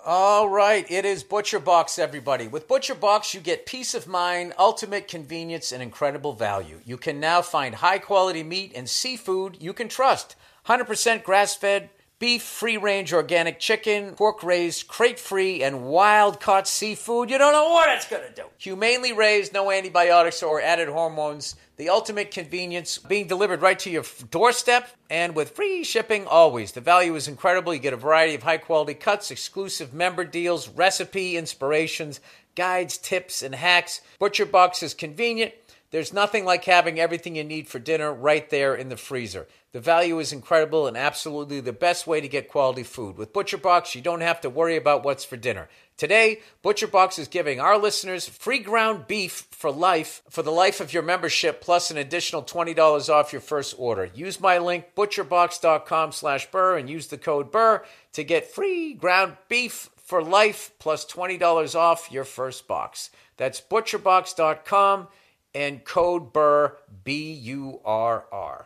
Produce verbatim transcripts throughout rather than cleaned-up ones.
All right, it is ButcherBox, everybody. With ButcherBox, you get peace of mind, ultimate convenience, and incredible value. You can now find high-quality meat and seafood you can trust. one hundred percent grass-fed beef, free-range organic chicken, pork-raised, crate-free, and wild-caught seafood. You don't know what it's going to do. Humanely raised, no antibiotics or added hormones. The ultimate convenience, being delivered right to your doorstep and with free shipping always. The value is incredible. You get a variety of high-quality cuts, exclusive member deals, recipe inspirations, guides, tips, and hacks. ButcherBox is convenient. There's nothing like having everything you need for dinner right there in the freezer. The value is incredible and absolutely the best way to get quality food. With ButcherBox, you don't have to worry about what's for dinner. Today, ButcherBox is giving our listeners free ground beef for life, for the life of your membership, plus an additional twenty dollars off your first order. Use my link, butcherbox.com slash Burr, and use the code Burr to get free ground beef for life, plus twenty dollars off your first box. That's butcherbox dot com and code Burr, B U R R.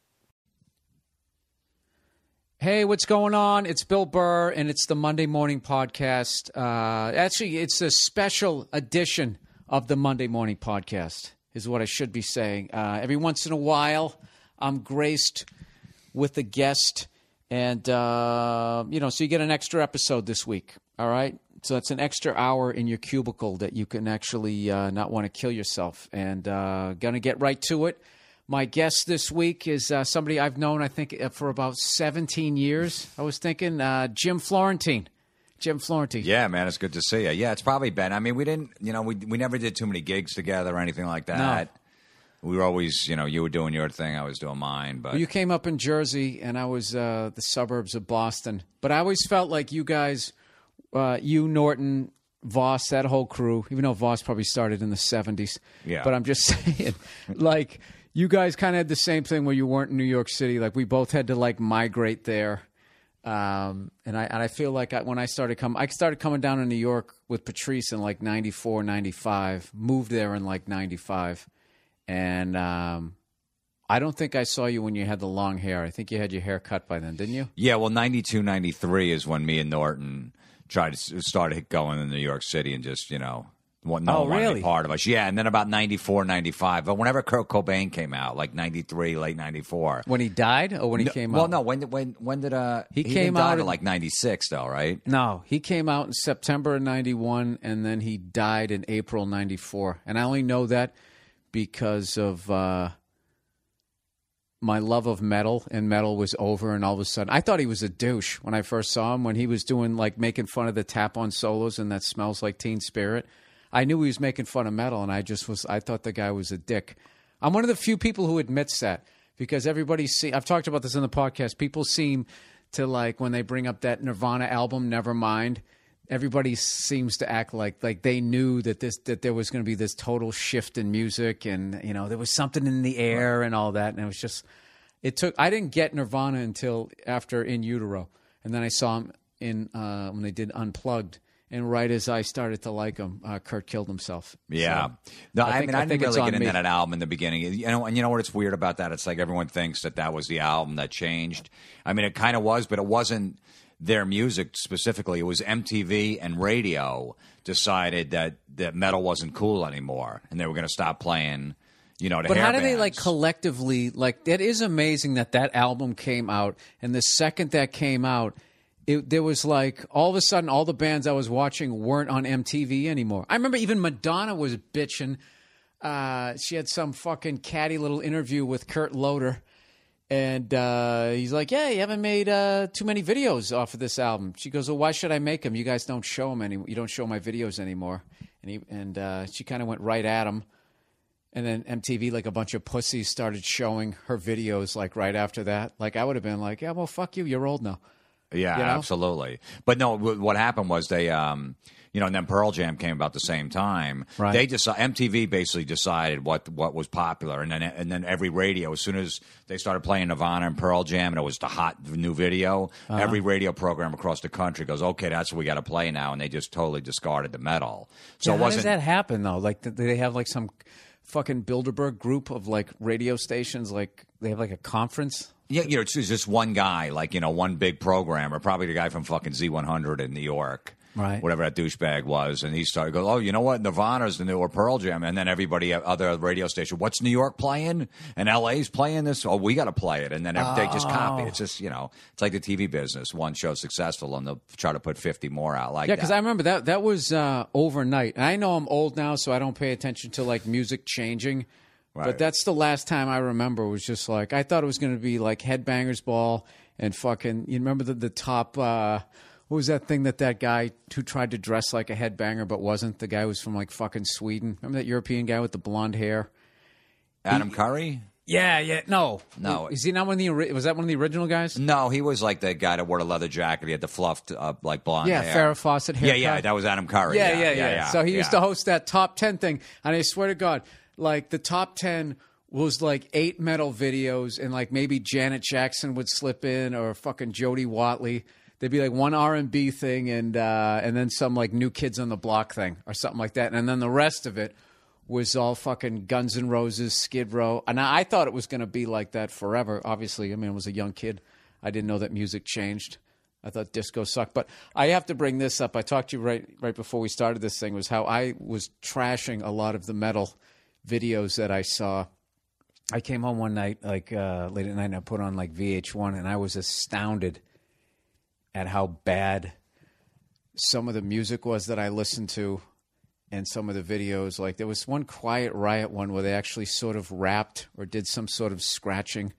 Hey, what's going on? It's Bill Burr, and it's the Monday Morning Podcast. Uh, actually, it's a special edition of the Monday Morning Podcast, is what I should be saying. Uh, every once in a while, I'm graced with a guest, and, uh, you know, so you get an extra episode this week, all right? So that's an extra hour in your cubicle that you can actually uh, not want to kill yourself. And uh, going to get right to it. My guest this week is uh, somebody I've known, I think, for about seventeen years. I was thinking uh, Jim Florentine. Jim Florentine. Yeah, man, it's good to see you. Yeah, it's probably been. I mean, we didn't, you know, we we never did too many gigs together or anything like that. No. We were always, you know, you were doing your thing, I was doing mine. But well, you came up in Jersey, and I was uh, the suburbs of Boston. But I always felt like you guys, uh, you, Norton, Voss, that whole crew, even though Voss probably started in the seventies. Yeah. But I'm just saying, like, you guys kind of had the same thing where you weren't in New York City. Like, we both had to, like, migrate there. Um, and I and I feel like I, when I started coming, I started coming down to New York with Patrice in, like, ninety-four, ninety-five. Moved there in, like, ninety-five. And um, I don't think I saw you when you had the long hair. I think you had your hair cut by then, didn't you? Yeah, well, ninety-two, ninety-three is when me and Norton tried to start going in New York City and just, you know, no one oh, wanted really? to be part of us. Yeah, and then about ninety-four, ninety-five. But whenever Kurt Cobain came out, like ninety-three, late ninety-four. When he died or when he no, came well, out? Well, no. When, when, when did uh, he, he came died out in like ninety-six, though, right? No, he came out in September of ninety-one, and then he died in April ninety-four. And I only know that because of uh, my love of metal, and metal was over, and all of a sudden, I thought he was a douche when I first saw him, when he was doing, like, making fun of the tap-on solos and That Smells Like Teen Spirit. I knew he was making fun of metal, and I just was, I thought the guy was a dick. I'm one of the few people who admits that, because everybody see, I've talked about this in the podcast, people seem to, like, when they bring up that Nirvana album, Nevermind, everybody seems to act like like they knew that this that there was going to be this total shift in music, and, you know, there was something in the air and all that, and it was just, it took, I didn't get Nirvana until after In Utero, and then I saw him in, uh, when they did Unplugged. And right as I started to like him, uh, Kurt killed himself. Yeah. So, no, I, I, think, mean, I, I think didn't really get me. into that album in the beginning. You know, and you know what's weird about that? It's like everyone thinks that that was the album that changed. I mean, it kind of was, but it wasn't their music specifically. It was M T V and radio decided that, that metal wasn't cool anymore, and they were going to stop playing, you know, the But hair how do they, bands. like, collectively, like, that is amazing that that album came out, and the second that came out, It, there was like, all of a sudden, all the bands I was watching weren't on M T V anymore. I remember even Madonna was bitching. Uh, she had some fucking catty little interview with Kurt Loder. And uh, he's like, yeah, you haven't made uh, too many videos off of this album. She goes, well, why should I make them? You guys don't show them anymore. You don't show my videos anymore. And, he, and uh, she kind of went right at him. And then M T V, like a bunch of pussies, started showing her videos, like, right after that. Like, I would have been like, yeah, well, fuck you. You're old now. Yeah, you know? Absolutely. But no, what happened was they, um, you know, and then Pearl Jam came about the same time. Right. They decided, M T V basically decided what what was popular, and then and then every radio, as soon as they started playing Nirvana and Pearl Jam, and it was the hot new video, uh-huh. every radio program across the country goes, okay, that's what we got to play now, and they just totally discarded the metal. So yeah, it how wasn't. does that happen though? Like, did they have like some fucking Bilderberg group of like radio stations? Like, they have like a conference. Yeah, you know, it's just one guy, like, you know, one big programmer, probably the guy from fucking Z one hundred in New York. Right. whatever that douchebag was, and he started going, "Oh, you know what? Nirvana's the new or Pearl Jam," and then everybody, other radio station, what's New York playing and L A's playing this? Oh, we got to play it, and then oh. they just copy. It's just you know, it's like the T V business. One show's successful, and they'll try to put fifty more out like yeah, that. because I remember that that was uh, overnight. And I know I'm old now, so I don't pay attention to like music changing. Right. But that's the last time I remember. Was just like I thought it was going to be like Headbangers Ball and fucking. You remember the the top. Uh, what was that thing that that guy who tried to dress like a headbanger but wasn't? The guy who was from like fucking Sweden. Remember that European guy with the blonde hair? Adam he, Curry. Yeah, yeah, no, no. Is he not one of the? Was that one of the original guys? No, he was like the guy that wore the leather jacket. He had the fluffed up like blonde yeah, hair. Farrah Fawcett haircut. Yeah, yeah, that was Adam Curry. Yeah, yeah, yeah, yeah. yeah. yeah so he yeah. used to host that top ten thing, and I swear to God, like the top ten was like eight metal videos, and like maybe Janet Jackson would slip in, or fucking Jody Watley. There'd be like one R and B thing, and uh, and then some like New Kids on the Block thing, or something like that, and then the rest of it was all fucking Guns N' Roses, Skid Row. And I thought it was going to be like that forever. Obviously, I mean, I was a young kid. I didn't know that music changed. I thought disco sucked. But I have to bring this up. I talked to you right right before we started this thing, was how I was trashing a lot of the metal videos that I saw. I came home one night, like uh, late at night, and I put on like V H one, and I was astounded at how bad some of the music was that I listened to. And some of the videos, like there was one Quiet Riot one where they actually sort of rapped or did some sort of scratching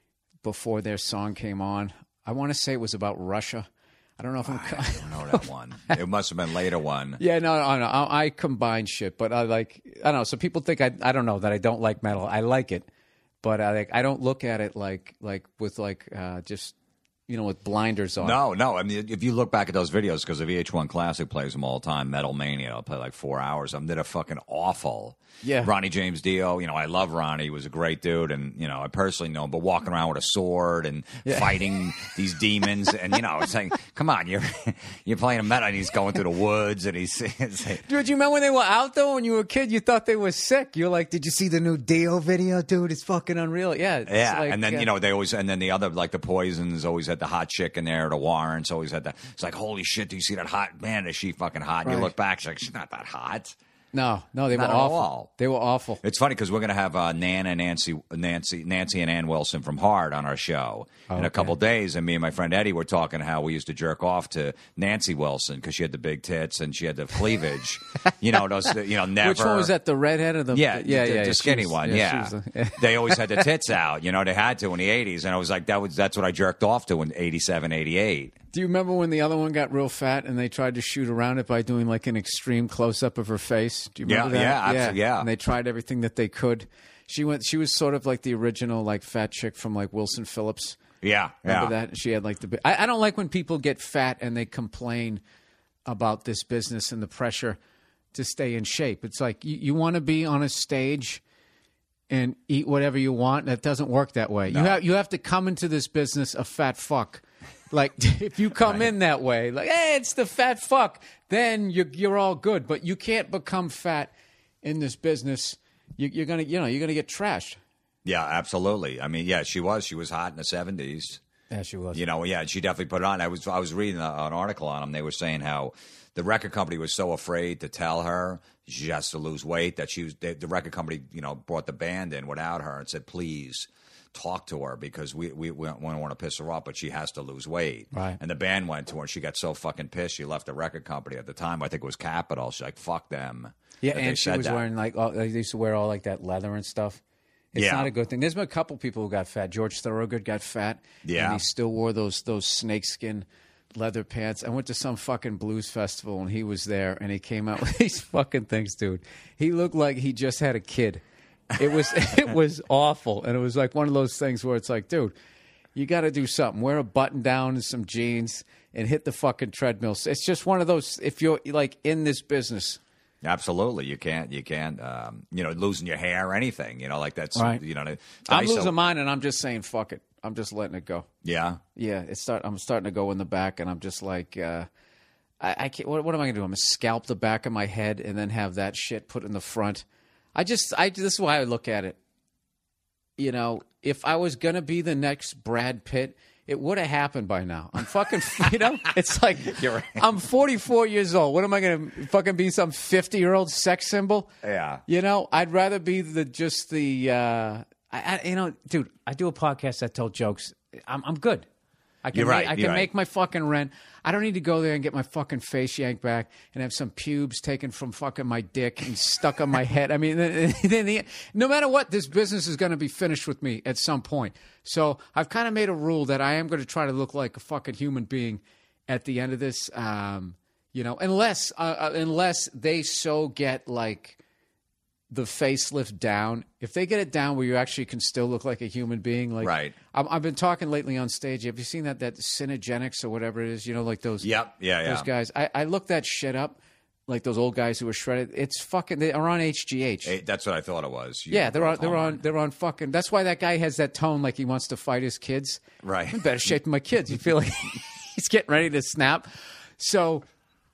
before their song came on. I want to say it was about Russia. I don't know if I'm. I don't know that one. It must have been later one. Yeah, no, no, no. I, I combine shit, but I like. I don't know. So people think I. I don't know that I don't like metal. I like it, but I like. I don't look at it like like with like uh, just. You know, with blinders on. No, no. I mean, if you look back at those videos, because the V H one Classic plays them all the time, Metal Mania, I'll play like four hours. I'm they're fucking awful. Yeah. Ronnie James Dio, you know, I love Ronnie. He was a great dude, and, you know, I personally know him, but walking around with a sword and yeah. fighting these demons, and, you know, it's like, come on, you're you're playing a metal, and he's going through the woods, and he's... Like, dude, you remember when they were out, though, when you were a kid, you thought they were sick. You're like, did you see the new Dio video, dude? It's fucking unreal. Yeah. Yeah, like, and then, uh, you know, they always... And then the other, like, the Poisons always had the hot chick in there, the Warrants always had that. It's like, holy shit, do you see that hot... Man, is she fucking hot? And right. you look back, she's like, she's not that hot. No, no, they Not were at awful. all. They were awful. It's funny because we're going to have uh, Nan and Nancy, Nancy, Nancy and Ann Wilson from Hard on our show oh, in a okay. couple days, and me and my friend Eddie were talking how we used to jerk off to Nancy Wilson because she had the big tits and she had the cleavage. you know, those, you know, never. Which one was that? The redhead or the? Yeah, yeah, the, yeah, the skinny was, one. Yeah, Yeah, was, uh, they always had the tits out. You know, they had to in the eighties, and I was like, that was that's what I jerked off to in eighty-seven, eighty-eight. Do you remember when the other one got real fat and they tried to shoot around it by doing like an extreme close up of her face? Do you remember Yeah, that? yeah, absolutely, yeah. And they tried everything that they could. She went. She was sort of like the original like fat chick from like Wilson Phillips. Yeah, Remember yeah. that? She had like the. I, I don't like when people get fat and they complain about this business and the pressure to stay in shape. It's like you, you want to be on a stage and eat whatever you want. That doesn't work that way. No. You have you have to come into this business a fat fuck. Like if you come Right. in that way, like hey, it's the fat fuck, then you're you're all good. But you can't become fat in this business. You, you're gonna you know you're gonna get trashed. Yeah, absolutely. I mean, yeah, she was. She was hot in the seventies. Yeah, she was. You know, yeah, she definitely put it on. I was I was reading a, an article on them. They were saying how the record company was so afraid to tell her she has to lose weight that she was. They, the record company, you know, brought the band in without her and said, "Please talk to her because we we, we don't want to piss her off, but she has to lose weight." Right. And the band went to her, and she got so fucking pissed. She left the record company at the time. I think it was Capitol. She's like, "Fuck them." Yeah, that they and she said was that. wearing like all, they used to wear all like that leather and stuff. It's Yeah. not a good thing. There's been a couple people who got fat. George Thorogood got fat. Yeah. And he still wore those those snakeskin leather pants. I went to some fucking blues festival and he was there and he came out with these fucking things, dude. He looked like he just had a kid. It was it was awful. And it was like one of those things where it's like, dude, you got to do something. Wear a button down and some jeans and hit the fucking treadmill. It's just one of those, if you're like in this business. Absolutely, you can't, you can't, um, you know, losing your hair or anything, you know, like that's, Right. you know. I'm I so- losing mine and I'm just saying, fuck it. I'm just letting it go. Yeah, Yeah, it's start. I'm starting to go in the back, and I'm just like, uh, I, I can't. What, what am I gonna do? I'm gonna scalp the back of my head and then have that shit put in the front. I just, I. This is why I look at it. You know, if I was gonna be the next Brad Pitt, it would have happened by now. I'm fucking, you know, it's like right. I'm forty-four years old. What am I going to fucking be, some fifty-year-old sex symbol? Yeah. You know, I'd rather be the just the, uh, I, I, you know, dude, I do a podcast that tells jokes. I'm, I'm good. I can, You're make, right, I can you're make right. my fucking rent. I don't need to go there and get my fucking face yanked back and have some pubes taken from fucking my dick and stuck on my head. I mean, then, then the, no matter what, this business is going to be finished with me at some point. So I've kind of made a rule that I am going to try to look like a fucking human being at the end of this. Um, you know, unless uh, unless they so get like the facelift down. If they get it down where you actually can still look like a human being, like Right. I'm, I've been talking lately on stage. Have you seen that that Cinegenics or whatever it is? You know, like those. Yep. Yeah. Those Yeah. guys. I, I looked that shit up. Like those old guys who were shredded. It's fucking. They are on H G H. Hey, that's what I thought it was. You Yeah, they're on. both They're home. on. They're on fucking. That's why that guy has that tone, like he wants to fight his kids. Right. I'm in better shape than my kids. You feel like he's getting ready to snap. So,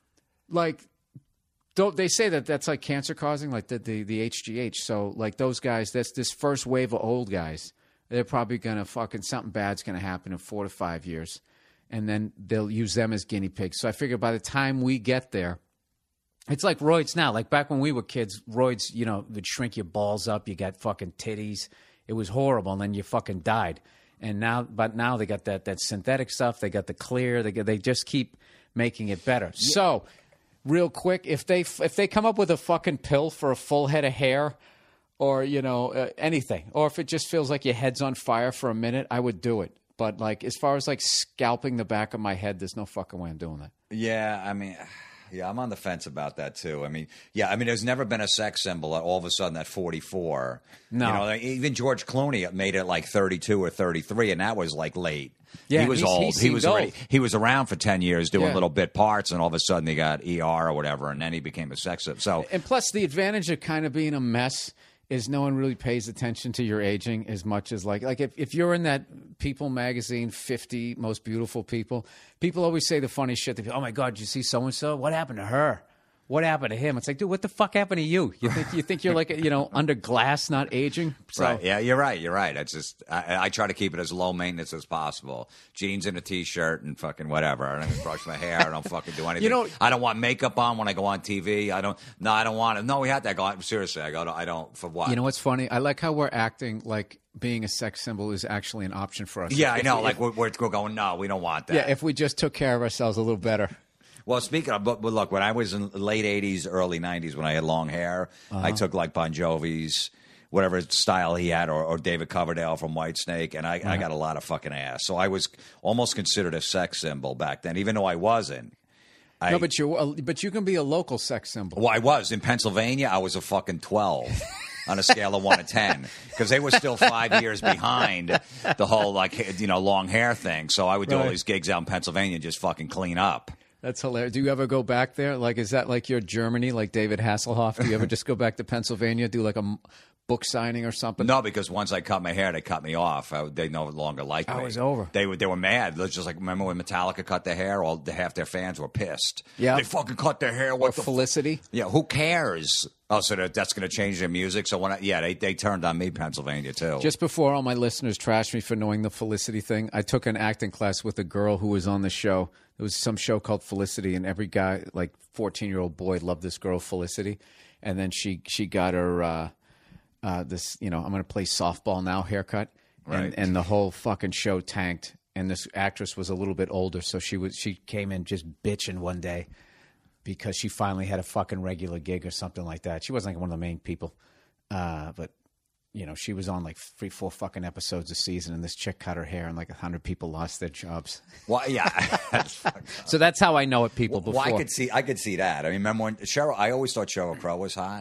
like, don't they say that that's like cancer causing, like the the, the H G H? So, like those guys, that's this first wave of old guys. They're probably gonna fucking something bad's gonna happen in four to five years, and then they'll use them as guinea pigs. So I figure by the time we get there. It's like roids now. Like back when we were kids, roids, you know, would shrink your balls up. You got fucking titties. It was horrible, and then you fucking died. And now, but now they got that that synthetic stuff. They got the clear. They get, they just keep making it better. Yeah. So, real quick, if they if they come up with a fucking pill for a full head of hair, or you know uh, anything, or if it just feels like your head's on fire for a minute, I would do it. But like as far as like scalping the back of my head, there's no fucking way I'm doing that. Yeah, I mean, yeah, I'm on the fence about that too. I mean, yeah, I mean, there's never been a sex symbol that all of a sudden at forty-four. No. You know, like, even George Clooney made it like thirty-two or thirty-three, and that was like late. Yeah, he was he's- old. he He, seemed was already, old. he was around for ten years doing Yeah. little bit parts, and all of a sudden he got E R or whatever, and then he became a sex symbol. So And plus, the advantage of kind of being a mess is no one really pays attention to your aging as much as like like if, if you're in that People magazine fifty most beautiful people, people always say the funny shit. They go, "Oh my God, did you see so and so? What happened to her? What happened to him?" It's like, dude, what the fuck happened to you? You think you think you're like you know under glass, not aging? So, right, yeah, you're right. You're right. It's just I, I try to keep it as low maintenance as possible. Jeans and a t-shirt and fucking whatever. I don't even brush my hair. I don't fucking do anything. You know- I don't want makeup on when I go on T V. I don't. No, I don't want it. No, we had that. I go seriously. I go. I don't for what? You know what's funny? I like how we're acting like being a sex symbol is actually an option for us. Yeah, I If know. we- Like we're, we're we're going. No, we don't want that. yeah, if we just took care of ourselves a little better. Well, speaking of, but, but look, when I was in the late eighties, early nineties, when I had long hair, I took like Bon Jovi's, whatever style he had, or, or David Coverdale from Whitesnake, and I, I got a lot of fucking ass. So I was almost considered a sex symbol back then, even though I wasn't. I, No, but you but you can be a local sex symbol. well, I was. In Pennsylvania, I was a fucking twelve. On a scale of one to ten, because they were still five years behind the whole like you know long hair thing. So I would do all Right. these gigs out in Pennsylvania and just fucking clean up. That's hilarious. Do you ever go back there? Like, is that like your Germany, like David Hasselhoff? Do you ever just go back to Pennsylvania, do like a m- book signing or something? No, because once I cut my hair, they cut me off. I, they no longer liked me. Oh, it was over. They were they were mad. It's just like remember when Metallica cut their hair? All the half their fans were pissed. Yeah. they fucking cut their hair. Or What the? F-? Felicity? Yeah, who cares? Oh, so that, that's going to change their music. So when I, yeah, they they turned on me, Pennsylvania too. Just before all my listeners trash me for knowing the Felicity thing, I took an acting class with a girl who was on the show. There was some show called Felicity, and every guy, like fourteen-year-old boy, loved this girl, Felicity. And then she she got her uh, uh, this, you know, I'm going to play softball now haircut. Right. And, and the whole fucking show tanked. And this actress was a little bit older, so she was she came in just bitching one day because she finally had a fucking regular gig or something like that. She wasn't like one of the main people, uh, but you know, she was on like three, four fucking episodes a season, and this chick cut her hair, and like a hundred people lost their jobs. well, yeah, that's fucked up. So that's how I know it. People before. Well, I could see I could see that. I mean, remember when Cheryl? I always thought Cheryl Crow was hot.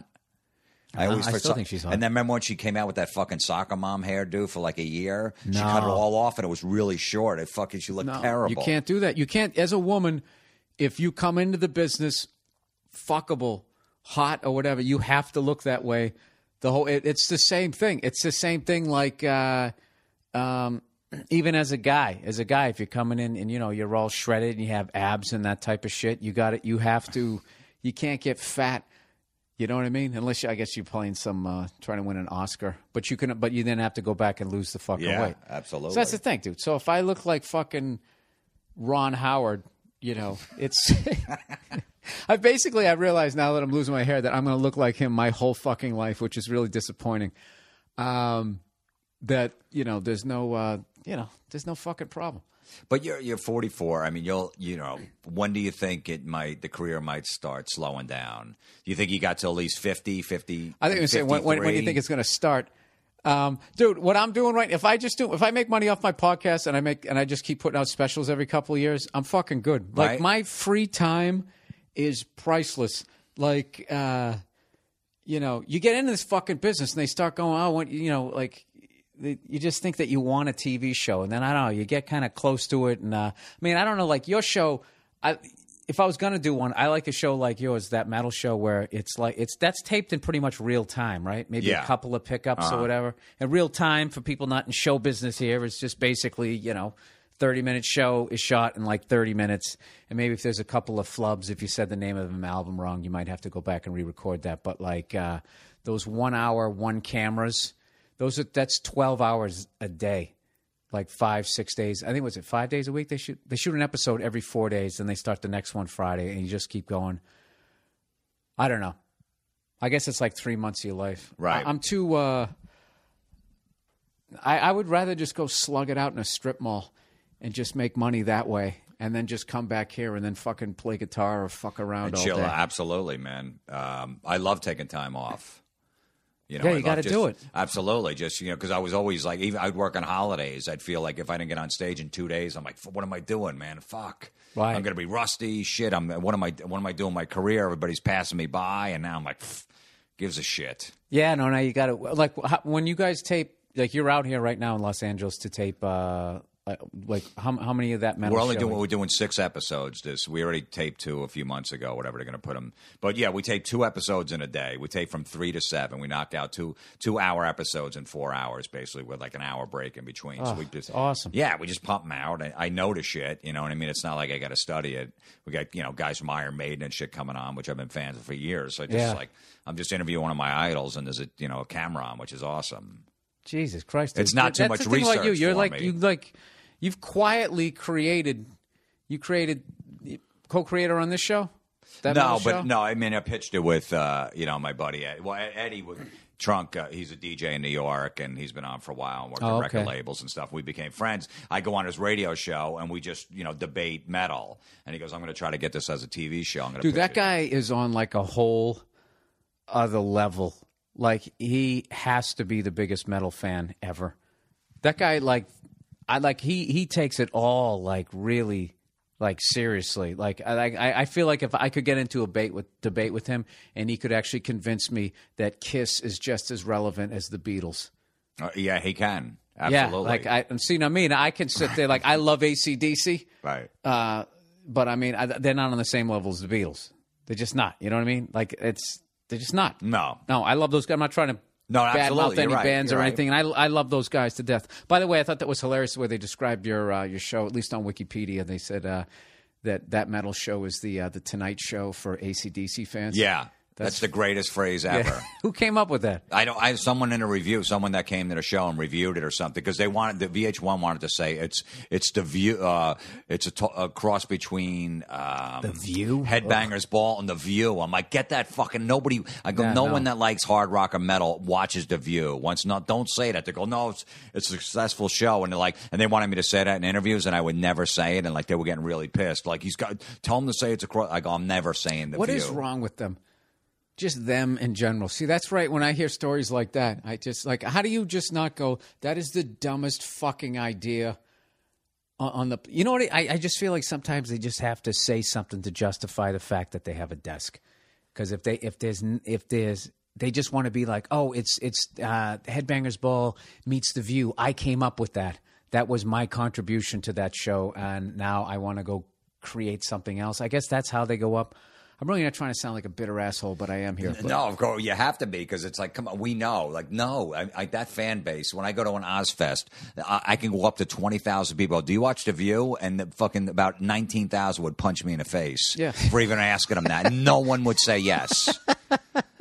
I always I thought still so- think she's hot. And then remember when she came out with that fucking soccer mom hairdo for like a year? She No. cut it all off, and it was really short. It fucking she looked No, terrible. you can't do that. You can't, as a woman, if you come into the business fuckable, hot, or whatever, you have to look that way. The whole it, it's the same thing. It's the same thing. Like uh, um, even as a guy, as a guy, if you're coming in and you know you're all shredded and you have abs and that type of shit, you got it. You have to. You can't get fat You know what I mean? Unless you, I guess you're playing some uh, trying to win an Oscar, but you can, but you then have to go back and lose the fucking Yeah, weight. absolutely. So that's the thing, dude. So if I look like fucking Ron Howard, you know, it's. I basically I realize now that I'm losing my hair that I'm going to look like him my whole fucking life, which is really disappointing. Um, that you know, there's no, uh, you know, there's no fucking problem. But you're you're forty-four. I mean, you'll you know, when do you think it might the career might start slowing down? Do you think you got to at least fifty, fifty? I think you're saying when, when, when do you think it's going to start? Um, dude, what I'm doing right, if I just do, if I make money off my podcast and I make, and I just keep putting out specials every couple of years, I'm fucking good. Like Right. my free time is priceless. Like, uh, you know, you get into this fucking business and they start going, oh, what, you know, like they, you just think that you want a T V show. And then I don't know, you get kind of close to it. And, uh, I mean, I don't know, like your show, I, if I was going to do one, I like a show like yours, that metal show where it's like, it's, that's taped in pretty much real time, right? Maybe Yeah. a couple of pickups or whatever. In real time for people not in show business here, it's just basically, you know, thirty minute show is shot in like thirty minutes. And maybe if there's a couple of flubs, if you said the name of an album wrong, you might have to go back and re-record that. But like uh, those one hour, one cameras, those are, that's twelve hours a day. Like five, six days. I think was it five days a week? They shoot they shoot an episode every four days, then they start the next one Friday, and you just keep going. I don't know. I guess it's like three months of your life. Right. I, I'm too. Uh, I I would rather just go slug it out in a strip mall, and just make money that way, and then just come back here and then fucking play guitar or fuck around And all chill. day. Absolutely, man. Um, I love taking time off. You know, Yeah, I you love gotta just- do it. Absolutely. Just, you know, because I was always like, even I'd work on holidays. I'd feel like if I didn't get on stage in two days, I'm like, what am I doing, man? Fuck. Right. I'm going to be rusty. Shit. I'm, what am I, what am I doing in my career? Everybody's passing me by. And now I'm like, pff, gives a shit. Yeah, no, no, you got to like how, when you guys tape. Like you're out here right now in Los Angeles to tape. Uh, like how how many of that metal? We're only show doing, is- we're doing six episodes. This, we already taped two a few months ago, whatever they're going to put them. But yeah, we tape two episodes in a day. We tape from three to seven. We knocked out two, two hour episodes in four hours, basically with like an hour break in between. so Oh, we just, awesome. Yeah, we just pump them out. I, I know the shit, you know what I mean? It's not like I got to study it. We got, you know, guys from Iron Maiden and shit coming on, which I've been fans of for years. So I just Yeah. like, I'm just interviewing one of my idols and there's a, you know, a camera on, which is awesome. Jesus Christ! It's dude. not too That's much the thing about you. research You're for like me. you like you've quietly created. You created co-creator on this show. That No, metal but show? no, I mean, I pitched it with, uh, you know, my buddy. Ed. Well, Eddie was Trunk. Uh, he's a D J in New York, and he's been on for a while and worked Oh, at record okay. labels and stuff. We became friends. I go on his radio show, and we just, you know, debate metal. And he goes, I'm going to try to get this as a T V show. I'm going to Dude, that guy is on like a whole other level. Like he has to be the biggest metal fan ever. That guy, like, I like he he takes it all like really like seriously. Like I I I feel like if I could get into a debate with debate with him, and he could actually convince me that Kiss is just as relevant as the Beatles. Uh, yeah, he can. Absolutely. Yeah, like I and see, I mean, I can sit there like I love A C D C, right. uh, but I mean, I, they're not on the same level as the Beatles. They're just not. You know what I mean? Like it's they're just not. No. No, I love those guys. I'm not trying to No, badmouth absolutely. any You're right. bands You're or right. anything, and I I love those guys to death. By the way, I thought that was hilarious the way they described your uh, your show, at least on Wikipedia. They said uh, that that metal show is the uh, the Tonight Show for A C D C fans. Yeah. That's, That's- the greatest phrase ever. Yeah. Who came up with that? I don't. I someone in a review, someone that came to the show and reviewed it or something, because they wanted the V H one wanted to say it's it's the view. Uh, it's a, to, a cross between um, The View? Headbangers Ball, and The View. I'm like, get that fucking nobody. I go, Yeah, no, no. one that likes hard rock or metal watches The View. Once not, don't say that. They go, no, it's it's a successful show, and they're like, and they wanted me to say that in interviews, and I would never say it, and like they were getting really pissed. Like he's got, tell him to say it's a cross. I go, I'm never saying The What View. is wrong with them? Just them in general. See, that's right. When I hear stories like that, I just like, how do you just not go, that is the dumbest fucking idea on, on the, you know what? I, I just feel like sometimes they just have to say something to justify the fact that they have a desk. Because if they, if there's, if there's, they just want to be like, oh, it's, it's, uh, Headbangers Ball meets The View. I came up with that. That was my contribution to that show. And now I want to go create something else. I guess that's how they go up. I'm really not trying to sound like a bitter asshole, but I am here. But No, of course you have to be, because it's like, come on, we know, like, no, I, I, that fan base. When I go to an Ozfest, I, I can go up to twenty thousand people. Do you watch The View? And the fucking about nineteen thousand would punch me in the face Yeah. for even asking them that. No one would say yes.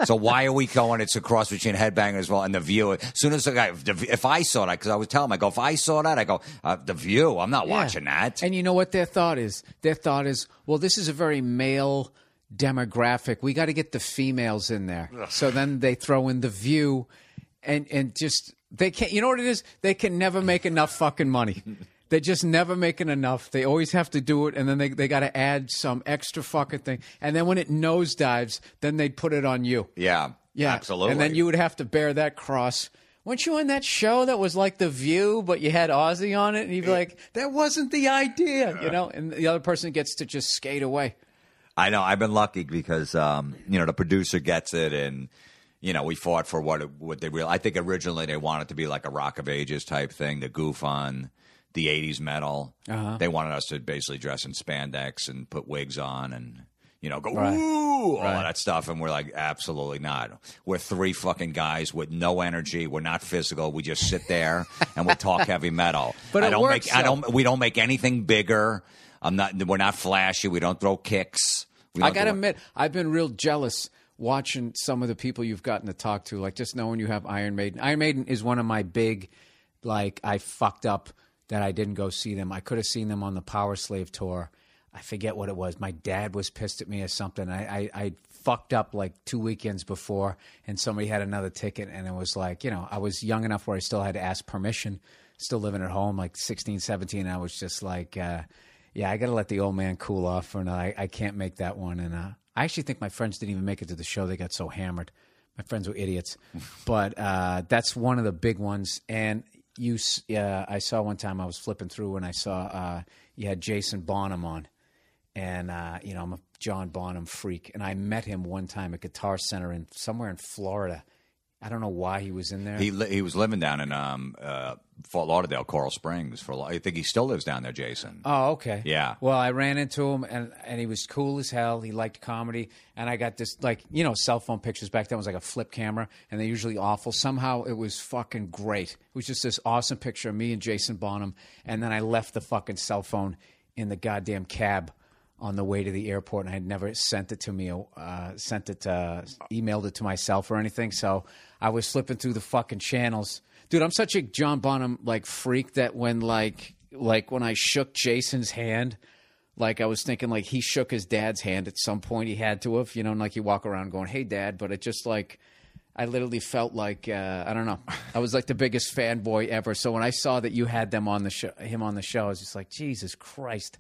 So why are we going? It's a cross between Headbanger as well and The View. As soon as the guy, if I saw that, because I would tell him, I go, if I saw that, I go, uh, The View. I'm not Yeah. watching that. And you know what their thought is? Their thought is, well, this is a very male demographic. We got to get the females in there. So then they throw in The View, and and just they can't. You know what it is? They can never make enough fucking money. They're just never making enough. They always have to do it, and then they they got to add some extra fucking thing. And then when it nosedives, then they'd put it on you. Yeah, Yeah, absolutely. And then you would have to bear that cross. Weren't you on that show that was like The View, but you had Ozzy on it? And you'd be like, that wasn't the idea, you know? And the other person gets to just skate away. I know. I've been lucky because, um, you know, the producer gets it, and, you know, we fought for what it, what they real. I think originally they wanted to be like a Rock of Ages type thing to goof on the eighties metal. Uh-huh. They wanted us to basically dress in spandex and put wigs on and, you know, go, Right. woo, all Right. that stuff. And we're like, absolutely not. We're three fucking guys with no energy. We're not physical. We just sit there and we talk heavy metal. But I it don't works, make, I though. don't, we don't make anything bigger. I'm not, we're not flashy. We don't throw kicks. We I don't got to do- admit, I've been real jealous watching some of the people you've gotten to talk to, like just knowing you have Iron Maiden. Iron Maiden is one of my big, like, I fucked up that I didn't go see them. I could have seen them on the Power Slave tour. I forget what it was. My dad was pissed at me or something. I, I, I fucked up like two weekends before, and somebody had another ticket, and it was like, you know, I was young enough where I still had to ask permission, still living at home, like sixteen, seventeen. And I was just like, uh, yeah, I got to let the old man cool off, for now. I, I can't make that one. And uh, I actually think my friends didn't even make it to the show. They got so hammered. My friends were idiots. But uh, that's one of the big ones. And you, uh, I saw one time I was flipping through and I saw uh, you had Jason Bonham on. And, uh, you know, I'm a John Bonham freak. And I met him one time at Guitar Center in somewhere in Florida. I don't know why he was in there. He li- he was living down in um, uh, Fort Lauderdale, Coral Springs. For a lo- I think he still lives down there, Jason. Oh, okay. Yeah. Well, I ran into him, and, and he was cool as hell. He liked comedy. And I got this, like, you know, cell phone pictures back then was like a flip camera, and they're usually awful. Somehow it was fucking great. It was just this awesome picture of me and Jason Bonham. And then I left the fucking cell phone in the goddamn cab on the way to the airport, and I had never sent it to me, uh, sent it, uh, emailed it to myself or anything. So I was flipping through the fucking channels. Dude, I'm such a John Bonham, like, freak that when, like, like when I shook Jason's hand, like, I was thinking, like, he shook his dad's hand at some point. He had to have, you know, and, like, you walk around going, hey, Dad. But it just, like, I literally felt like, uh, I don't know. I was, like, the biggest fanboy ever. So when I saw that you had them on the show, him on the show, I was just like, Jesus Christ.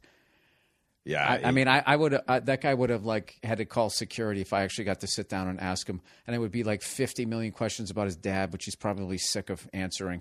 Yeah. I, I mean, I, I would uh, that guy would have like had to call security if I actually got to sit down and ask him, and it would be like fifty million questions about his dad, which he's probably sick of answering.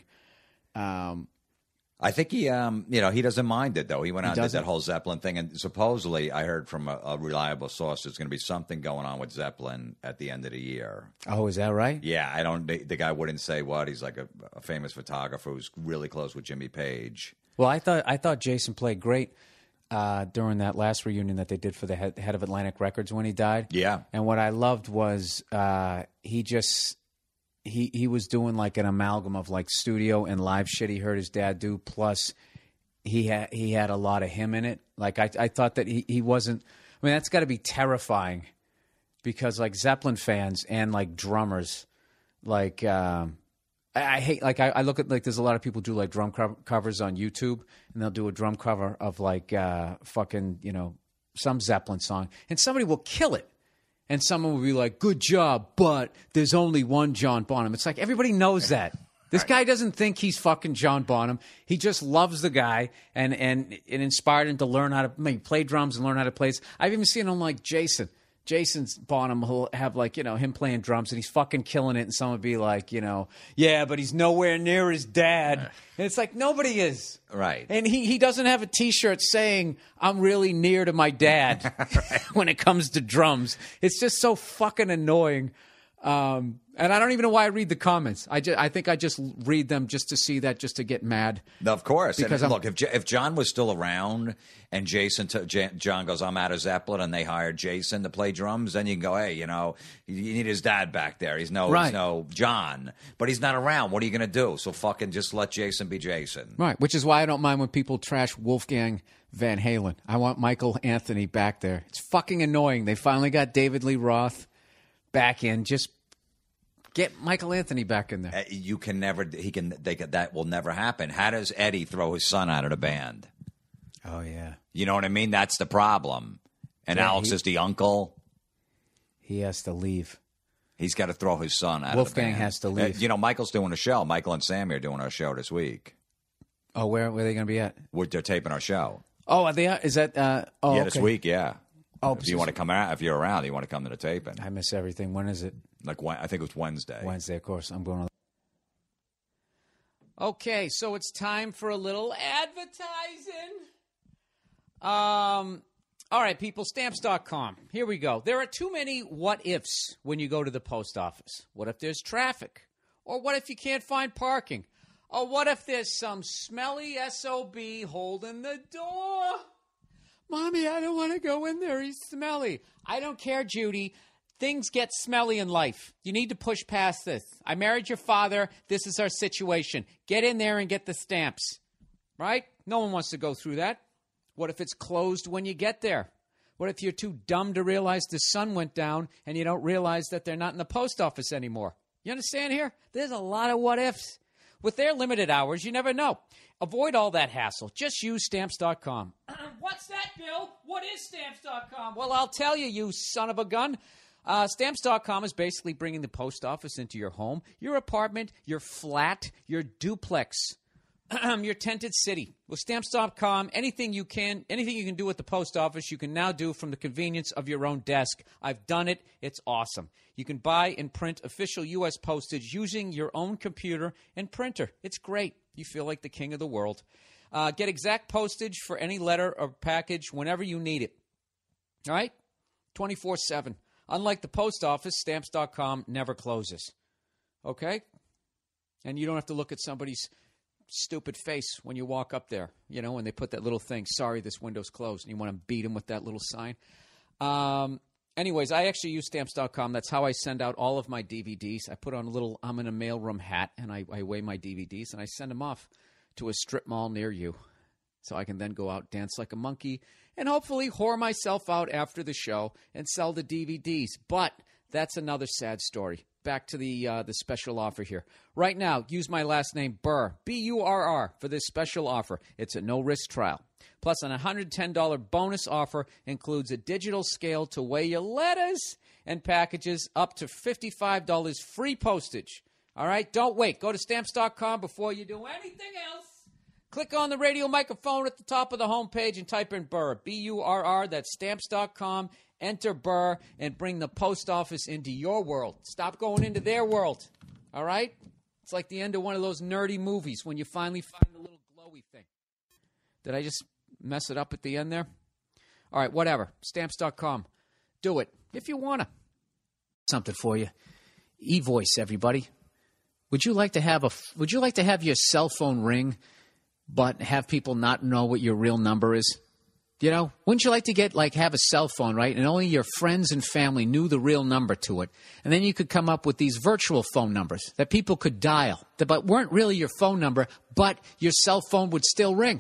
Um, I think he, um, you know, he doesn't mind it though. He went out and did doesn't? that whole Zeppelin thing, and supposedly I heard from a, a reliable source there's going to be something going on with Zeppelin at the end of the year. oh, is that right? Yeah, I don't. The, the guy wouldn't say what. He's like a, a famous photographer who's really close with Jimmy Page. Well, I thought I thought Jason played great uh, during that last reunion that they did for the head, head of Atlantic Records when he died. Yeah. And what I loved was uh, he just he he was doing like an amalgam of like studio and live shit he heard his dad do, plus he had he had a lot of him in it. Like I I thought that he, he wasn't. I mean, that's got to be terrifying because like Zeppelin fans and like drummers, like. Um, I I hate like I, I look at like there's a lot of people do like drum co- covers on YouTube, and they'll do a drum cover of like uh, fucking you know some Zeppelin song, and somebody will kill it, and someone will be like, "Good job," but there's only one John Bonham. It's like everybody knows that. This guy doesn't think he's fucking John Bonham. He just loves the guy, and and it inspired him to learn how to maybe play drums and learn how to play. I've even seen him like Jason. Jason's Bonham will have like, you know, him playing drums and he's fucking killing it. And someone would be like, you know, yeah, but he's nowhere near his dad. And it's like, nobody is. Right. And he, he doesn't have a T-shirt saying, I'm really near to my dad when it comes to drums. It's just so fucking annoying. Um, and I don't even know why I read the comments. I, just, I think I just read them just to see that, just to get mad. No, of course. Because and I'm- look, if J- if John was still around and Jason t- J- John goes, I'm out of Zeppelin, and they hired Jason to play drums, then you can go, hey, you know, you need his dad back there. He's no, Right. he's no John, but he's not around. What are you going to do? So fucking just let Jason be Jason. Right, which is why I don't mind when people trash Wolfgang Van Halen. I want Michael Anthony back there. It's fucking annoying. They finally got David Lee Roth back in. Just get Michael Anthony back in there. Uh, You can never. He can. They can, that will never happen. How does Eddie throw his son out of the band? Oh yeah, You know what I mean? That's the problem. And Yeah, Alex he- is the uncle. he has to leave. He's got to throw his son out of the Wolfgang band. has to Uh, leave. you know, Michael's doing a show. Michael and Sammy are doing our show this week. Oh, where where are they going to be at? We're, they're taping our show. Oh, are they? Is that? Uh, oh, yeah, okay. this week, yeah. Oh, if you want to come out, if you're around, you want to come to the taping. I miss everything. When is it? Like, Wed- I think it was Wednesday. Wednesday, of course. I'm going. Okay, so it's time for a little advertising. Um, all right, people, stamps dot com. Here we go. There are too many what ifs when you go to the post office. What if there's traffic? Or what if you can't find parking? Or what if there's some smelly S O B holding the door? Mommy, I don't want to go in there. He's smelly. I don't care, Judy. Things get smelly in life. You need to push past this. I married your father. This is our situation. Get in there and get the stamps. Right? No one wants to go through that. What if it's closed when you get there? What if you're too dumb to realize the sun went down and you don't realize that they're not in the post office anymore? You understand here? There's a lot of what ifs. With their limited hours, you never know. Avoid all that hassle. Just use stamps dot com. What's that, Bill? What is stamps dot com? Well, I'll tell you, you son of a gun. Uh, stamps dot com is basically bringing the post office into your home, your apartment, your flat, your duplex, your tented city. With stamps dot com, anything you can, anything you can do at the post office, you can now do from the convenience of your own desk. I've done it. It's awesome. You can buy and print official U S postage using your own computer and printer. It's great. You feel like the king of the world. Uh, get exact postage for any letter or package whenever you need it. All right? twenty-four seven. Unlike the post office, stamps dot com never closes. Okay? And you don't have to look at somebody's stupid face when you walk up there, you know, when they put that little thing, sorry, this window's closed, and you want to beat them with that little sign. Um, anyways, I actually use stamps dot com. That's how I send out all of my D V Ds. I put on a little I'm in a mailroom hat, and I, I weigh my D V Ds, and I send them off to a strip mall near you. So I can then go out, dance like a monkey, and hopefully whore myself out after the show and sell the D V Ds. But that's another sad story. Back to the uh, the special offer here. Right now, use my last name, Burr, B U R R, for this special offer. It's a no-risk trial. Plus, an one hundred ten dollars bonus offer includes a digital scale to weigh your letters and packages, up to fifty-five dollars free postage. All right? Don't wait. Go to stamps dot com before you do anything else. Click on the radio microphone at the top of the homepage and type in Burr, B U R R. That's stamps dot com. Enter Burr and bring the post office into your world. Stop going into their world. All right? It's like the end of one of those nerdy movies when you finally find the little glowy thing. Did I just mess it up at the end there? All right, whatever. stamps dot com. Do it if you want to. Something for you. eVoice, everybody. Would you like to have a would you like to have your cell phone ring but have people not know what your real number is? You know, wouldn't you like to get, like, have a cell phone, right, and only your friends and family knew the real number to it? And then you could come up with these virtual phone numbers that people could dial, that but weren't really your phone number, but your cell phone would still ring.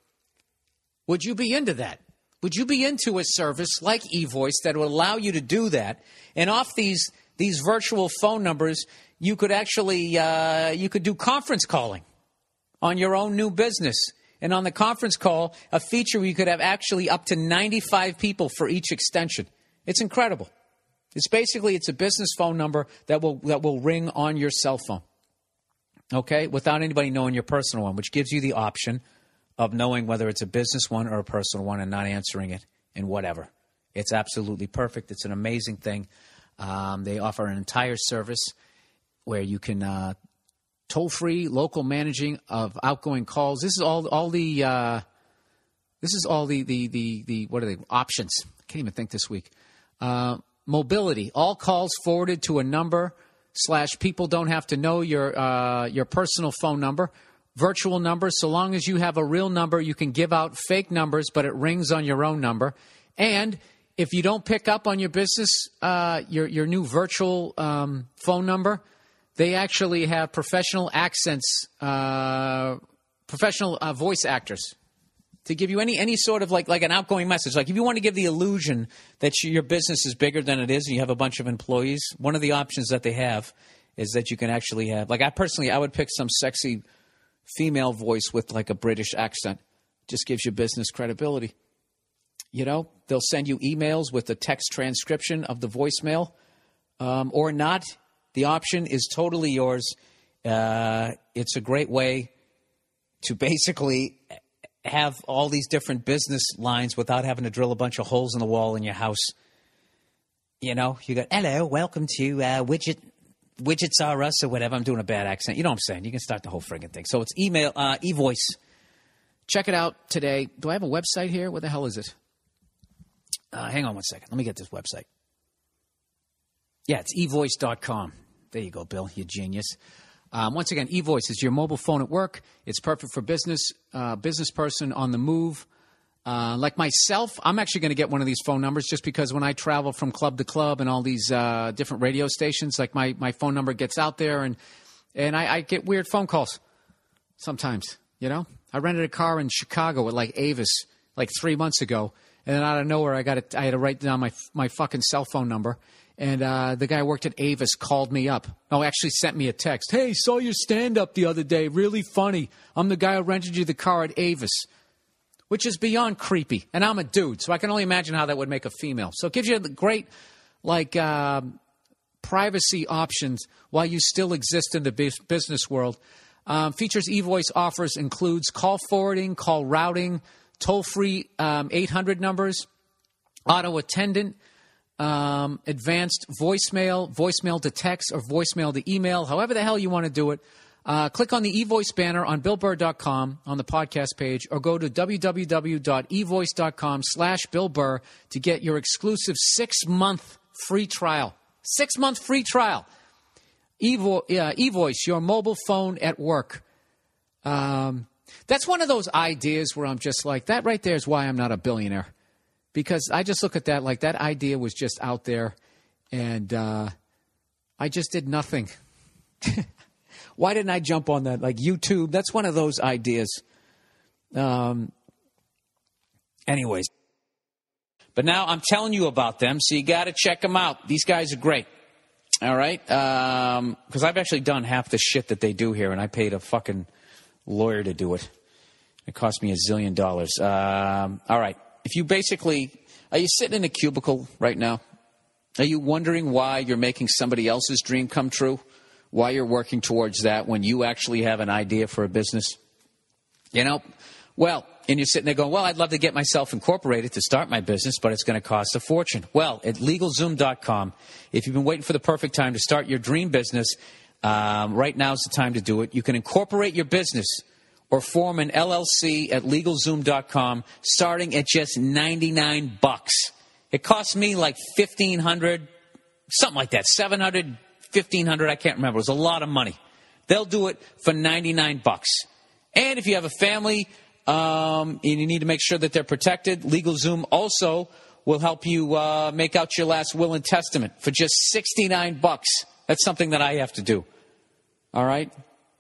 Would you be into that? Would you be into a service like eVoice that would allow you to do that? And off these these virtual phone numbers, you could actually uh, you could do conference calling on your own new business. And on the conference call, a feature where you could have actually up to ninety-five people for each extension. It's incredible. It's basically, it's a business phone number that will that will ring on your cell phone, okay, without anybody knowing your personal one, which gives you the option of knowing whether it's a business one or a personal one and not answering it and whatever. It's absolutely perfect. It's an amazing thing. Um, they offer an entire service where you can uh, toll-free local managing of outgoing calls. This is all all the uh, this is all the, the the the what are they options? I can't even think this week. Uh, mobility. All calls forwarded to a number slash people don't have to know your uh, your personal phone number. Virtual numbers. So long as you have a real number, you can give out fake numbers, but it rings on your own number. And if you don't pick up on your business, uh, your your new virtual um, phone number, they actually have professional accents, uh, professional uh, voice actors to give you any any sort of like like an outgoing message. Like if you want to give the illusion that your business is bigger than it is and you have a bunch of employees, one of the options that they have is that you can actually have, like I personally, I would pick some sexy female voice with like a British accent. Just gives you business credibility. You know, they'll send you emails with the text transcription of the voicemail um, or not. The option is totally yours. Uh, it's a great way to basically have all these different business lines without having to drill a bunch of holes in the wall in your house. You know, you got, hello, welcome to uh, Widget, Widgets R Us or whatever. I'm doing a bad accent. You know what I'm saying? You can start the whole friggin' thing. So it's email, uh, eVoice. Check it out today. Do I have a website here? What the hell is it? Uh, hang on one second. Let me get this website. Yeah, it's e voice dot com. There you go, Bill. You genius. Um, once again, eVoice is your mobile phone at work. It's perfect for business, uh, business person on the move. Uh, like myself, I'm actually going to get one of these phone numbers just because when I travel from club to club and all these uh, different radio stations, like my, my phone number gets out there and and I, I get weird phone calls sometimes, you know. I rented a car in Chicago at like Avis like three months ago, and then out of nowhere I got it. I had to write down my my fucking cell phone number. And uh, the guy who worked at Avis called me up. No, actually sent me a text. Hey, saw your stand-up the other day. Really funny. I'm the guy who rented you the car at Avis, which is beyond creepy. And I'm a dude, so I can only imagine how that would make a female. So it gives you the great, like, uh, privacy options while you still exist in the biz- business world. Um, features eVoice offers includes call forwarding, call routing, toll-free um, eight hundred numbers, auto attendant, Um, advanced voicemail, voicemail to text, or voicemail to email, however the hell you want to do it. Uh, click on the eVoice banner on bill burr dot com on the podcast page, or go to www.evoice.com slash Bill Burr to get your exclusive six-month free trial. Six-month free trial. Evo, uh, eVoice, your mobile phone at work. Um, that's one of those ideas where I'm just like, that right there is why I'm not a billionaire. Because I just look at that like that idea was just out there, and uh, I just did nothing. Why didn't I jump on that? Like YouTube, that's one of those ideas. Um. Anyways. But now I'm telling you about them, so you got to check them out. These guys are great. All right? Because um, I've actually done half the shit that they do here, and I paid a fucking lawyer to do it. It cost me a zillion dollars. Um, all right. If you basically, are you sitting in a cubicle right now? Are you wondering why you're making somebody else's dream come true? Why you're working towards that when you actually have an idea for a business? You know, well, and you're sitting there going, well, I'd love to get myself incorporated to start my business, but it's going to cost a fortune. Well, at LegalZoom dot com, if you've been waiting for the perfect time to start your dream business, um, right now is the time to do it. You can incorporate your business or form an L L C at LegalZoom dot com, starting at just ninety-nine bucks. It cost me like fifteen hundred, something like that, seven hundred, fifteen hundred, I can't remember. It was a lot of money. They'll do it for ninety-nine bucks. And if you have a family um, and you need to make sure that they're protected, LegalZoom also will help you uh, make out your last will and testament for just sixty-nine bucks. That's something that I have to do. All right?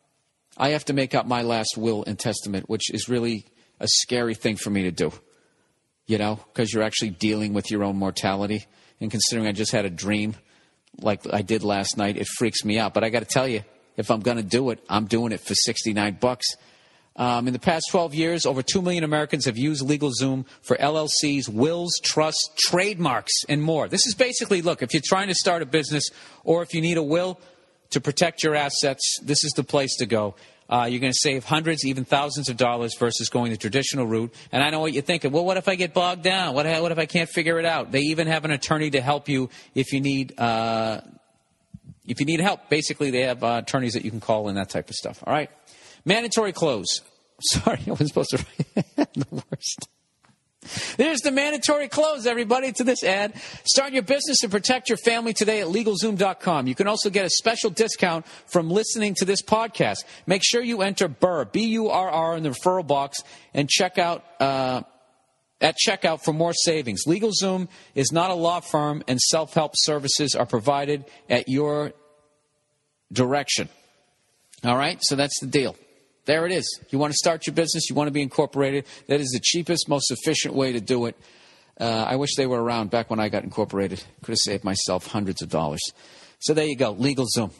I have to make out my last will and testament, which is really a scary thing for me to do, you know, because you're actually dealing with your own mortality. And considering I just had a dream like I did last night, it freaks me out. But I got to tell you, if I'm going to do it, I'm doing it for sixty-nine bucks. Um, in the past twelve years, over two million Americans have used LegalZoom for L L Cs, wills, trusts, trademarks, and more. This is basically, look, if you're trying to start a business or if you need a will to protect your assets, this is the place to go. Uh, you're going to save hundreds, even thousands of dollars versus going the traditional route. And I know what you're thinking. Well, what if I get bogged down? What, what if I can't figure it out? They even have an attorney to help you if you need uh, if you need help. Basically, they have uh, attorneys that you can call and that type of stuff. All right? Mandatory close. Sorry, I wasn't supposed to write the worst. There's the mandatory close, everybody, to this ad. Start your business and protect your family today at LegalZoom dot com. You can also get a special discount from listening to this podcast. Make sure you enter Burr, B U R R, in the referral box and check out uh, at checkout for more savings. LegalZoom is not a law firm, and self-help services are provided at your direction. All right? So that's the deal. There it is. You want to start your business, you want to be incorporated. That is the cheapest, most efficient way to do it. Uh, I wish they were around back when I got incorporated. Could have saved myself hundreds of dollars. So there you go, LegalZoom.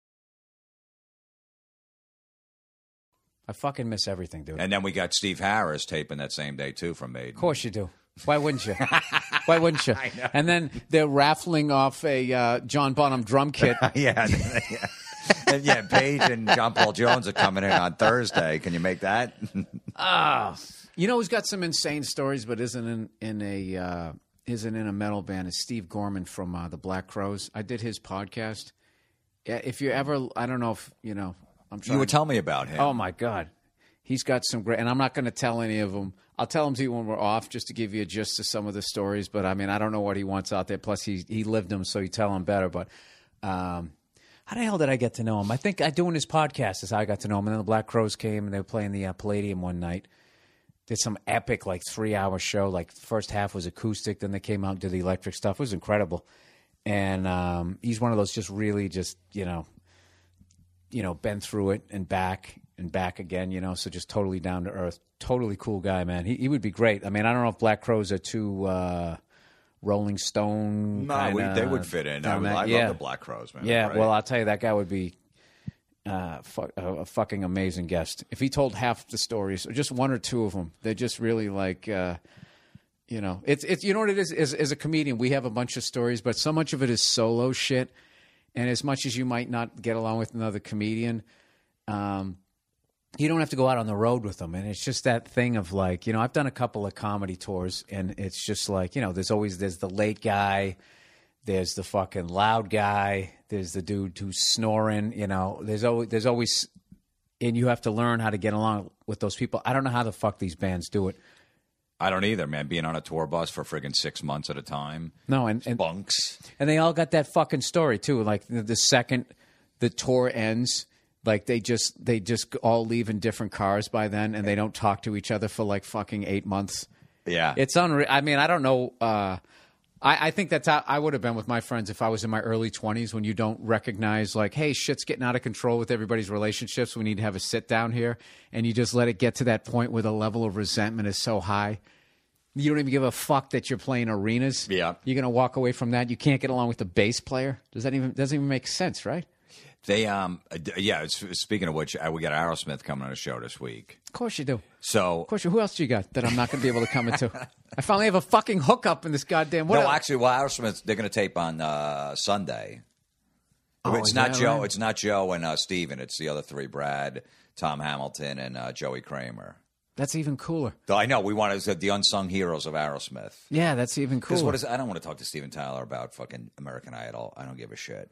I fucking miss everything, dude. And then we got Steve Harris taping that same day, too, from Maiden. Of course you do. Why wouldn't you? Why wouldn't you? I know. And then they're raffling off a uh, John Bonham drum kit. yeah, yeah. And yeah, Paige and John Paul Jones are coming in on Thursday. Can you make that? Ah, you know who's got some insane stories, but isn't in, in a uh, isn't in a metal band? Is Steve Gorman from uh, the Black Crowes. I did his podcast. Yeah, if you ever, I don't know if you know. I'm trying. You would tell me about him. Oh my God, he's got some great, and I'm not going to tell any of them. I'll tell them to you when we're off, just to give you a gist of some of the stories. But I mean, I don't know what he wants out there. Plus, he he lived them, so you tell him better. But um, how the hell did I get to know him? I think I doing his podcast is how I got to know him. And then the Black Crowes came and they were playing the uh, Palladium one night. Did some epic like three hour show. Like the first half was acoustic, then they came out and did the electric stuff. It was incredible. And um, he's one of those just really just you know, you know, been through it and back and back again. You know, so just totally down to earth. Totally cool guy, man. He he would be great. I mean, I don't know if Black Crowes are too uh, Rolling Stone. No, we, they would fit in. I, would, I yeah. love the Black Crowes, man. Yeah, Right. well, I'll tell you, that guy would be uh, fu- a, a fucking amazing guest. If he told half the stories, or just one or two of them, they're just really like, uh, you know, it's it's you know what it is. As, as a comedian, we have a bunch of stories, but so much of it is solo shit. And as much as you might not get along with another comedian, um, you don't have to go out on the road with them. And it's just that thing of like, you know, I've done a couple of comedy tours, and it's just like, you know, there's always, there's the late guy, there's the fucking loud guy, there's the dude who's snoring, you know, there's always, there's always, and you have to learn how to get along with those people. I don't know how the fuck these bands do it. I don't either, man. Being on a tour bus for friggin' six months at a time. No, and, and Bunks. And they all got that fucking story too. Like the, the second the tour ends, like they just they just all leave in different cars by then, and they don't talk to each other for like fucking eight months. Yeah, It's unreal. I mean, I don't know. Uh, I, I think that's how I would have been with my friends if I was in my early twenties, when you don't recognize like, hey, shit's getting out of control with everybody's relationships. We need to have a sit down here, and you just let it get to that point where the level of resentment is so high. You don't even give a fuck that you're playing arenas. Yeah. You're going to walk away from that. You can't get along with the bass player. Does that even doesn't even make sense, right? They um yeah. It's, speaking of which, uh, we got Aerosmith coming on a show this week. Of course you do. So Of course you. Who else do you got that I'm not going to be able to come into? I finally have a fucking hookup in this goddamn. What no, else? actually, well, Aerosmith they're going to tape on uh, Sunday. Oh, it's is not that Joe. right? It's not Joe and uh, Steven. It's the other three: Brad, Tom Hamilton, and uh, Joey Kramer. That's even cooler. Though I know we want to the unsung heroes of Aerosmith. Yeah, that's even Because cooler. what is? I don't want to talk to Steven Tyler about fucking American Idol. I don't give a shit.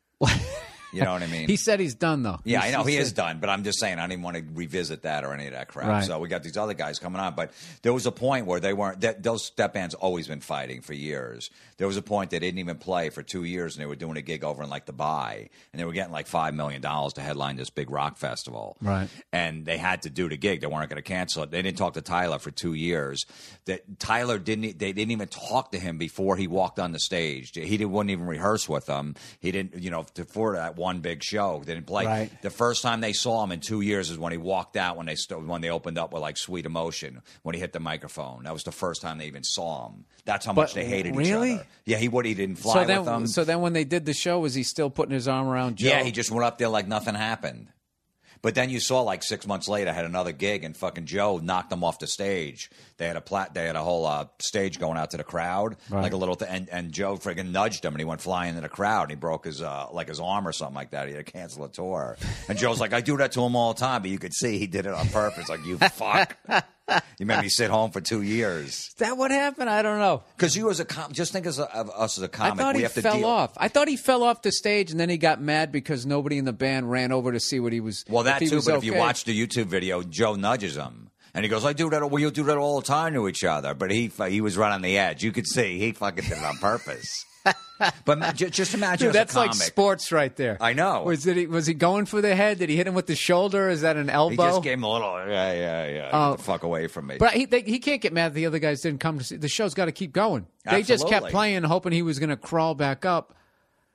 You know what I mean? He said he's done though. Yeah, He's- I know he said- is done, but I'm just saying I didn't want to revisit that or any of that crap. Right. So we got these other guys coming on, but there was a point where they weren't. That, those that band's always been fighting for years. There was a point they didn't even play for two years, and they were doing a gig over in like the Bay, and they were getting like five million dollars to headline this big rock festival. Right. And they had to do the gig. They weren't going to cancel it. They didn't talk to Tyler for two years. That Tyler didn't. They didn't even talk to him before he walked on the stage. He didn't, wouldn't even rehearse with them. He didn't. You know, for that one big show. They didn't play. Right. The first time they saw him in two years is when he walked out when they st- when they opened up with like Sweet Emotion when he hit the microphone. That was the first time they even saw him. That's how much But they hated really? each other. Yeah, he would. He didn't fly So with then, them. so then when they did the show, was he still putting his arm around Joe? Yeah, he just went up there like nothing happened. But then you saw like six months later had another gig and fucking Joe knocked him off the stage. They had a plat. They had a whole uh, stage going out to the crowd, Right. like a little. Th- and and Joe friggin' nudged him and he went flying into the crowd and he broke his uh, like his arm or something like that. He had to cancel a tour. And Joe's like, I do that to him all the time, but you could see he did it on purpose. Like you fuck, you made me sit home for two years. Is that what happened? I don't know. Because you as a com- just think as a, of us as a comic, I thought we he have to fell deal. off. I thought he fell off the stage, and then he got mad because nobody in the band ran over to see what he was. Well, that if he too. was But if you okay. watch the YouTube video, Joe nudges him, and he goes, "I do that. Well, you do that all the time to each other." But he he was right on the edge. You could see he fucking did it on purpose. But ma- ju- just imagine, Dude, as a that's like comic, sports right there. I know. Was it? Was he going for the head? Did he hit him with the shoulder? Is that an elbow? He just gave him a little, yeah, yeah, yeah. Oh. Get the fuck away from me. But he they, he can't get mad that the other guys didn't come to see. The show's got to keep going. They just kept Absolutely. playing, hoping he was going to crawl back up.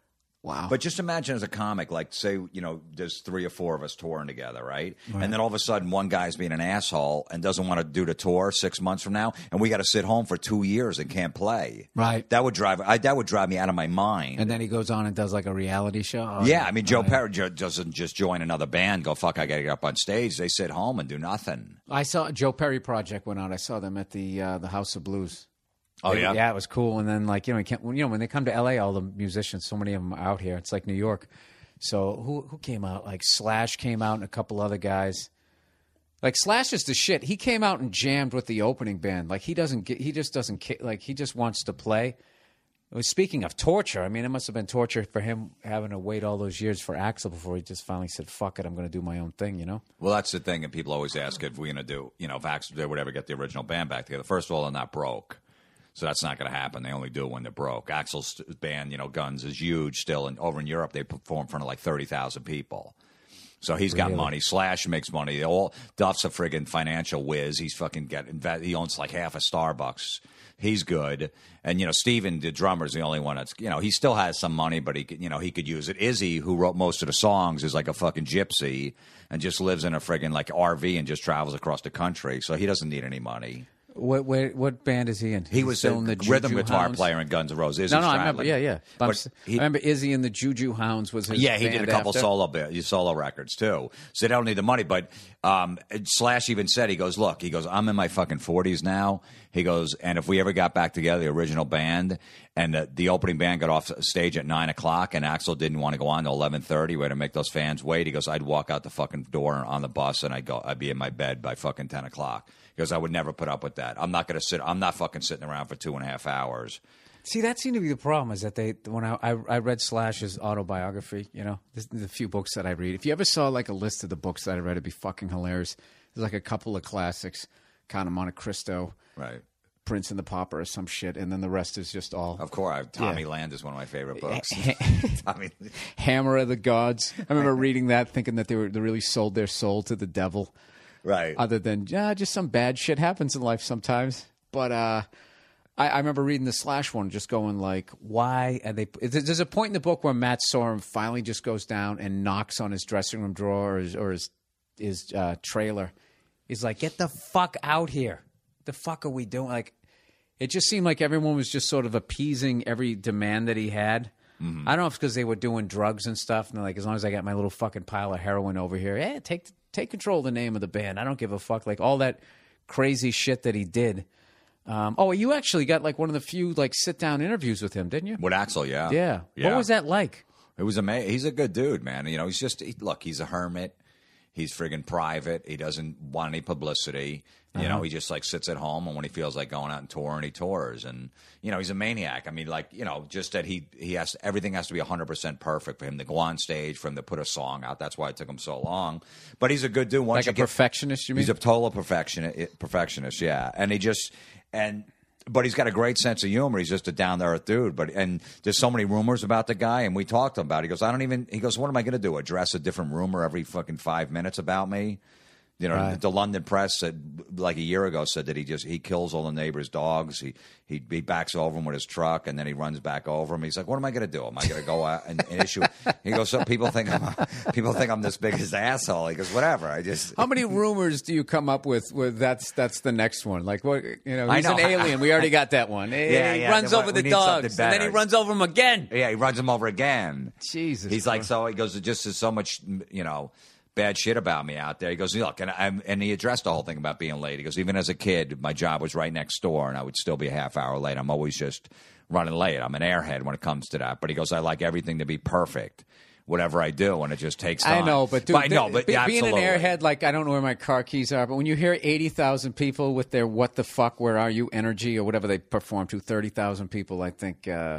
Wow. But just imagine as a comic, like, say, you know, there's three or four of us touring together, right? right? And then all of a sudden, one guy's being an asshole and doesn't want to do the tour six months from now, and we got to sit home for two years and can't play. Right. That would drive I, that would drive me out of my mind. And then he goes on and does like a reality show. Oh, yeah, I mean, Joe right. Perry jo- doesn't just join another band, go, fuck, I got to get up on stage. They sit home and do nothing. I saw Joe Perry Project went out. I saw them at the uh, the House of Blues. Oh, They- yeah? Yeah, it was cool. And then, like, you know, you, can't, you know, when they come to L A, all the musicians, so many of them are out here. It's like New York. So who who came out? Like Slash came out and a couple other guys. Like Slash is the shit. He came out and jammed with the opening band. Like he doesn't get, he just doesn't ki- like he just wants to play. Well, speaking of torture, I mean, it must have been torture for him having to wait all those years for Axl before he just finally said, "Fuck it, I'm going to do my own thing." You know. Well, that's the thing, and people always ask if we're going to do, you know, if Axl they would ever get the original band back together. First of all, they're not broke. So that's not going to happen. They only do it when they're broke. Axl's band, you know, Guns, is huge still. And over in Europe, they perform in front of like thirty thousand people. So he's got Really? money. Slash makes money. They all Duff's a friggin' financial whiz. He's fucking getting. He owns like half a Starbucks. He's good. And you know, Steven, the drummer, is the only one that's, you know, he still has some money, but he could, you know, he could use it. Izzy, who wrote most of the songs, is like a fucking gypsy and just lives in a friggin' like R V and just travels across the country. So he doesn't need any money. What what, what band is he in? He He's was still a in the rhythm Juju guitar Hounds? player in Guns N' Roses. No, Izzy no, I remember. Stradlin. Yeah, yeah. But I'm But s- he- I remember Izzy and the Juju Hounds was his Yeah, he did band a couple after. solo bit, solo records too. So they don't need the money. But um, Slash even said, he goes, "Look, he goes, I'm in my fucking forties now." He goes, and if we ever got back together, the original band, and the, the opening band got off stage at nine o'clock, and Axl didn't want to go on till eleven thirty, we had to make those fans wait. He goes, I'd walk out the fucking door on the bus, and I'd go, I'd be in my bed by fucking ten o'clock. He goes, I would never put up with that. I'm not going to sit. I'm not fucking sitting around for two and a half hours. See, that seemed to be the problem. Is that they when I I, I read Slash's autobiography, you know, this, the few books that I read. If you ever saw like a list of the books that I read, it'd be fucking hilarious. There's like a couple of classics, Count of Monte Cristo, Right. Prince and the Pauper, or some shit, and then the rest is just all Of course, I, Tommy Yeah. Land is one of my favorite books. Tommy, Hammer of the Gods. I remember reading that, thinking that they were they really sold their soul to the devil. right. Other than yeah, just some bad shit happens in life sometimes. But uh, I, I remember reading the Slash one, just going like, why? And they there's a point in the book where Matt Sorum finally just goes down and knocks on his dressing room drawer or his or his, his uh, trailer. He's like, "Get the fuck out here! The fuck are we doing?" Like, it just seemed like everyone was just sort of appeasing every demand that he had. Mm-hmm. I don't know if it's because they were doing drugs and stuff, and they're like, as long as I got my little fucking pile of heroin over here, yeah, take take control of the name of the band. I don't give a fuck. Like all that crazy shit that he did. Um, oh, you actually got like one of the few like sit down interviews with him, didn't you? With Axl, yeah. Yeah. yeah. What was that like? It was amazing. He's a good dude, man. You know, he's just, he, look, he's a hermit. He's friggin' private. He doesn't want any publicity. You Uh-huh. know, he just like sits at home, and when he feels like going out and touring, he tours. And you know, he's a maniac. I mean, like, you know, just that he he has everything has to be one hundred percent perfect for him to go on stage, for him to put a song out. That's why it took him so long. But he's a good dude. Once Like you a get, perfectionist, you mean? he's a total perfectionist. Perfectionist, yeah. And he just and. But he's got a great sense of humor. He's just a down to earth dude. But and there's so many rumors about the guy, and we talked to him about it. He goes, I don't even. He goes, what am I going to do? Address a different rumor every fucking five minutes about me? You know, Right. the London press said like a year ago said that he just he kills all the neighbors' dogs. He he, he backs over them with his truck, and then he runs back over them. He's like, what am I going to do? Am I going to go out and, and issue? He goes, so people think I'm people think I'm this biggest asshole. He goes, whatever. I just How many rumors do you come up with? With that's that's the next one. Like what you know? I He's know. an alien. We already got that one. Hey, Yeah, he yeah, runs we- over we the need something dogs, and then he better. runs over them again. yeah, he runs him over again. Jesus. He's like, Christ. so he goes, it just is so much, you know, bad shit about me out there. He goes, look, and I'm, and he addressed the whole thing about being late. He goes, even as a kid, my job was right next door, and I would still be a half hour late. I'm always just running late. I'm an airhead when it comes to that. But he goes, I like everything to be perfect, whatever I do, and it just takes time. I know, but dude, I know, but be- yeah, being an absolutely. airhead, like I don't know where my car keys are, but when you hear eighty thousand people with their "What the fuck, where are you?" energy or whatever they perform to, thirty thousand people, I think, uh,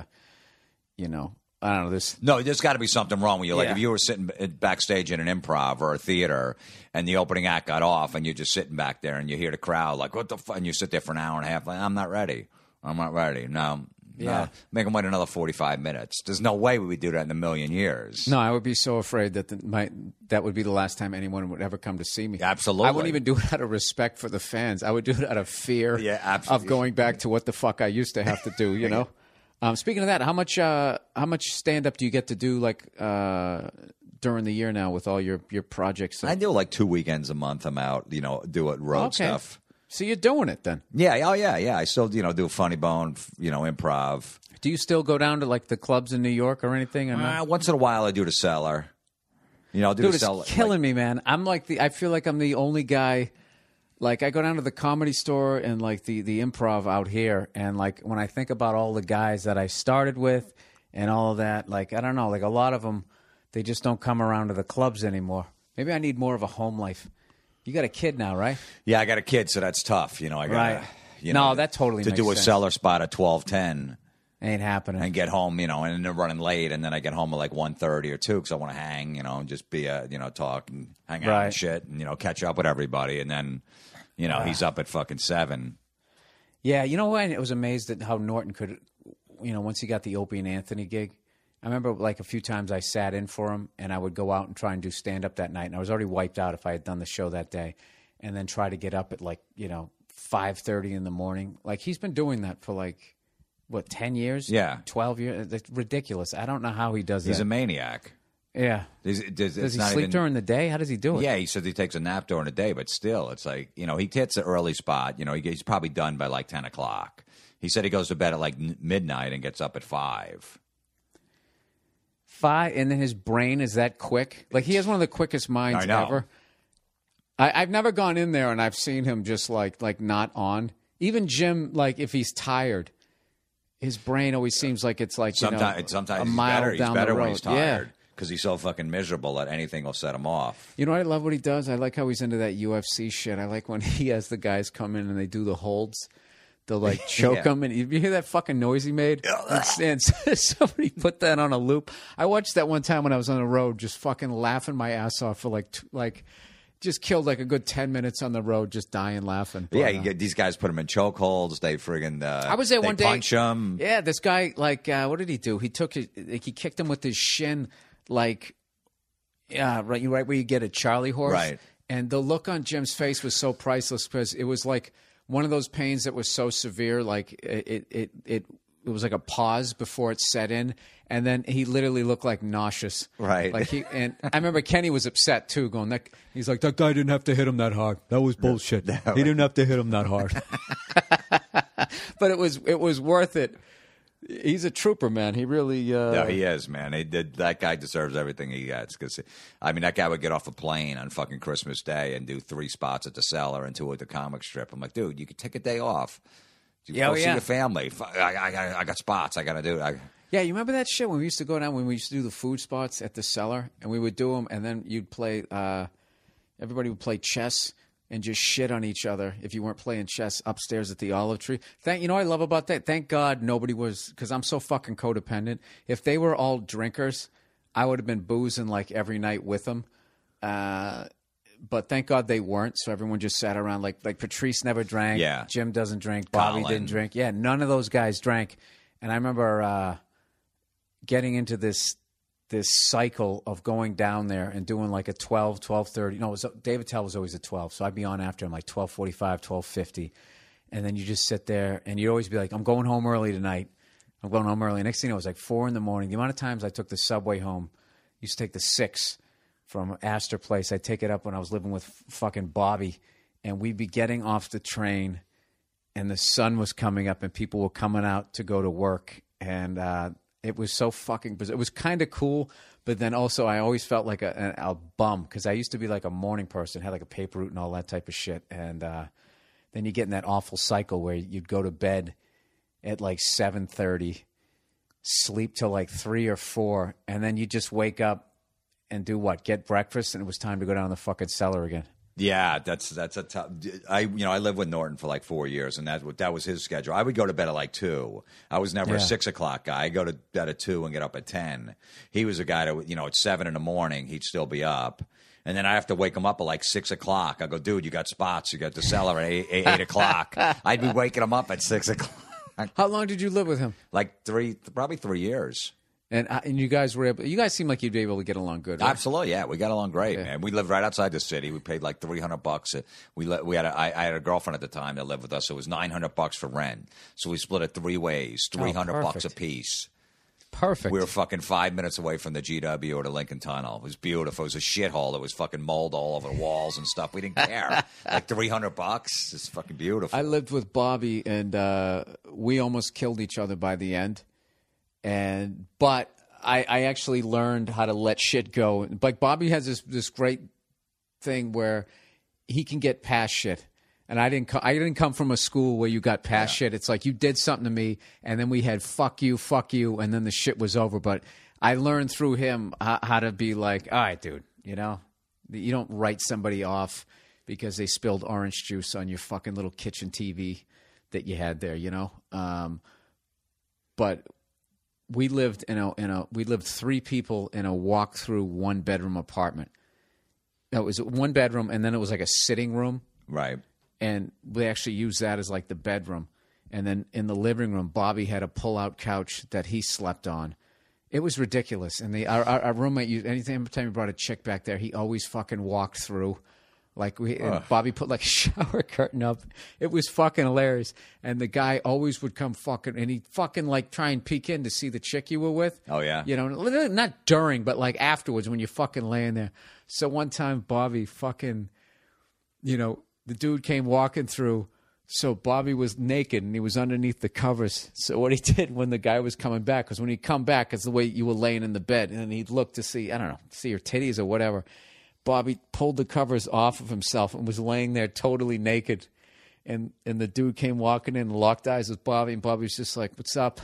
you know, I don't know this. No, there's got to be something wrong with you. Like Yeah. if you were sitting backstage in an improv or a theater, and the opening act got off, and you're just sitting back there, and you hear the crowd like, "What the fuck?" And you sit there for an hour and a half. Like, I'm not ready. I'm not ready. No, Yeah. no. Make them wait another forty-five minutes. There's no way we would do that in a million years. No, I would be so afraid that the, my that would be the last time anyone would ever come to see me. Absolutely. I wouldn't even do it out of respect for the fans. I would do it out of fear Yeah, absolutely. of going back to what the fuck I used to have to do. You know. Um, speaking of that, how much uh, how much stand up do you get to do like uh, during the year now with all your your projects? I do like two weekends a month. I'm out, you know, do it road Okay. stuff. So you're doing it then. Yeah, oh yeah, yeah. I still, you know, do Funny Bone, you know, improv. Do you still go down to like the clubs in New York or anything? Or Uh, not? once in a while, I do the Cellar. You know, I'll do Dude, the it's Cellar. killing like, me, man. I'm like the. I feel like I'm the only guy. Like I go down to the Comedy Store and like the the improv out here, and like when I think about all the guys that I started with and all of that, like I don't know, like a lot of them, they just don't come around to the clubs anymore. Maybe I need more of a home life. You got a kid now, right? Yeah, I got a kid, so that's tough. You know, I got Right. You No, know, that totally to makes do a sense. Cellar spot at twelve ten. Ain't happening. And get home, you know, and they're running late, and then I get home at like one thirty or two because I want to hang, you know, and just be a, you know, talk and hang out Right. and shit, and you know, catch up with everybody, and then, you know, he's up at fucking seven. Yeah, you know what? I was amazed at how Norton could, you know, once he got the Opie and Anthony gig. I remember like a few times I sat in for him, and I would go out and try and do stand up that night, and I was already wiped out if I had done the show that day, and then try to get up at like you know five thirty in the morning. Like he's been doing that for like what ten years? Yeah. twelve years. It's ridiculous. I don't know how he does He's that. a maniac. yeah. Does, does, Does he sleep during the day? How does he do it? Yeah, he says he takes a nap during the day, but still, it's like, you know, he hits the early spot. You know, he, he's probably done by like ten o'clock. He said he goes to bed at like n- midnight and gets up at five. Five, and then his brain is that quick. Like he has one of the quickest minds I know. ever. I, I've never gone in there and I've seen him just like like not on. Even Jim, like if he's tired, his brain always seems like it's like you know, Sometimes, sometimes a he's mile better. He's down better the road. when he's Yeah. tired because he's so fucking miserable that anything will set him off. You know what I love what he does? I like how he's into that U F C shit. I like when he has the guys come in and they do the holds. They'll like choke Yeah. him, and you hear that fucking noise he made? And somebody put that on a loop. I watched that one time when I was on the road, just fucking laughing my ass off for like, t- like, just killed like a good ten minutes on the road, just dying laughing. But, Yeah, uh, you get, these guys put him in chokeholds. They friggin' uh, I was there they one day. punch him. Yeah, this guy, like, uh, what did he do? He took his, like, he kicked him with his shin, like, yeah, right, you right where you get a Charlie horse. Right. And the look on Jim's face was so priceless because it was like one of those pains that was so severe, like it, it, it, it, it was like a pause before it set in, and then he literally looked like nauseous. Right. Like he, and I remember Kenny was upset too, going, that, he's like, that guy didn't have to hit him that hard. That was bullshit. He didn't have to hit him that hard. But it was, it was worth it. He's a trooper, man. He really. Uh, No, he is, man. He did, that guy deserves everything he gets. Because, I mean, that guy would get off a plane on fucking Christmas Day and do three spots at the Cellar and two at the comic strip. I'm like, dude, you could take a day off. You Yeah, go oh, see yeah. your family. Fu- I, I, I, I got spots. I got to do. I, Yeah, you remember that shit when we used to go down when we used to do the food spots at the Cellar, and we would do them, and then you'd play. Uh, everybody would play chess and just shit on each other if you weren't playing chess upstairs at the Olive Tree. Thank you know what I love about that. Thank God nobody was, because I'm so fucking codependent. If they were all drinkers, I would have been boozing like every night with them. Uh, but thank God they weren't. So everyone just sat around like like Patrice never drank. Yeah. Jim doesn't drink. Bobby Colin. didn't drink. Yeah, none of those guys drank. And I remember uh, getting into this this cycle of going down there and doing like a twelve, twelve thirty. No, it was, David Tell was always at twelve. So I'd be on after him like twelve forty-five, twelve fifty. And then you just sit there and you'd always be like, I'm going home early tonight. I'm going home early. Next thing you know, it was like four in the morning. The amount of times I took the subway home, I used to take the six from Astor Place. I'd take it up when I was living with f- fucking Bobby. And we'd be getting off the train and the sun was coming up and people were coming out to go to work. And uh, it was so fucking bizarre. It was kind of cool, but then also I always felt like a, a, a bum because I used to be like a morning person, had like a paper route and all that type of shit. And uh, then you get in that awful cycle where you'd go to bed at like seven thirty, sleep till like three or four, and then you just wake up and do what? Get breakfast, and it was time to go down the fucking Cellar again. Yeah, that's that's a tough. I you know I lived with Norton for like four years, and that that was his schedule. I would go to bed at like two. I was never Yeah. a six o'clock guy. I go to bed at two and get up at ten. He was a guy that you know at seven in the morning he'd still be up, and then I have to wake him up at like six o'clock. I go, dude, you got spots. You got the Cellar at eight, eight, eight o'clock. I'd be waking him up at six o'clock. How long did you live with him? Like three, probably three years. And uh, and you guys were able. You guys seem like you'd be able to get along good. Right? Absolutely, yeah. We got along great, Yeah. man. We lived right outside the city. We paid like three hundred bucks. We let, we had a, I, I had a girlfriend at the time that lived with us. So it was nine hundred bucks for rent. So we split it three ways, three hundred bucks a perfect. piece. Perfect. We were fucking five minutes away from the G W or the Lincoln Tunnel. It was beautiful. It was a shithole. There was fucking mold all over the walls and stuff. We didn't care. Like three hundred bucks. It's fucking beautiful. I lived with Bobby, and uh, we almost killed each other by the end. And but I, I actually learned how to let shit go. Like Bobby has this this great thing where he can get past shit. And I didn't. Co- I didn't come from a school where you got past Yeah. shit. It's like you did something to me, and then we had fuck you, fuck you, and then the shit was over. But I learned through him how, how to be like, all right, dude. You know, you don't write somebody off because they spilled orange juice on your fucking little kitchen T V that you had there. You know, um, but we lived in a in a we lived three people in a walk through one bedroom apartment. It was one bedroom, and then it was like a sitting room. right. And we actually used that as like the bedroom. And then in the living room, Bobby had a pull-out couch that he slept on. It was ridiculous. And the our, our, our roommate, used, anytime every time he brought a chick back there, he always fucking walked through. Like we, and Bobby put like a shower curtain up. It was fucking hilarious. And the guy always would come fucking, and he'd fucking like try and peek in to see the chick you were with. Oh, yeah. You know, not during, but like afterwards when you're fucking laying there. So one time, Bobby fucking, you know, the dude came walking through, so Bobby was naked and he was underneath the covers. So what he did when the guy was coming back, because when he'd come back, it's the way you were laying in the bed, and he'd look to see, I don't know, see your titties or whatever. Bobby pulled the covers off of himself and was laying there totally naked. And and the dude came walking in and locked eyes with Bobby, and Bobby was just like, what's up?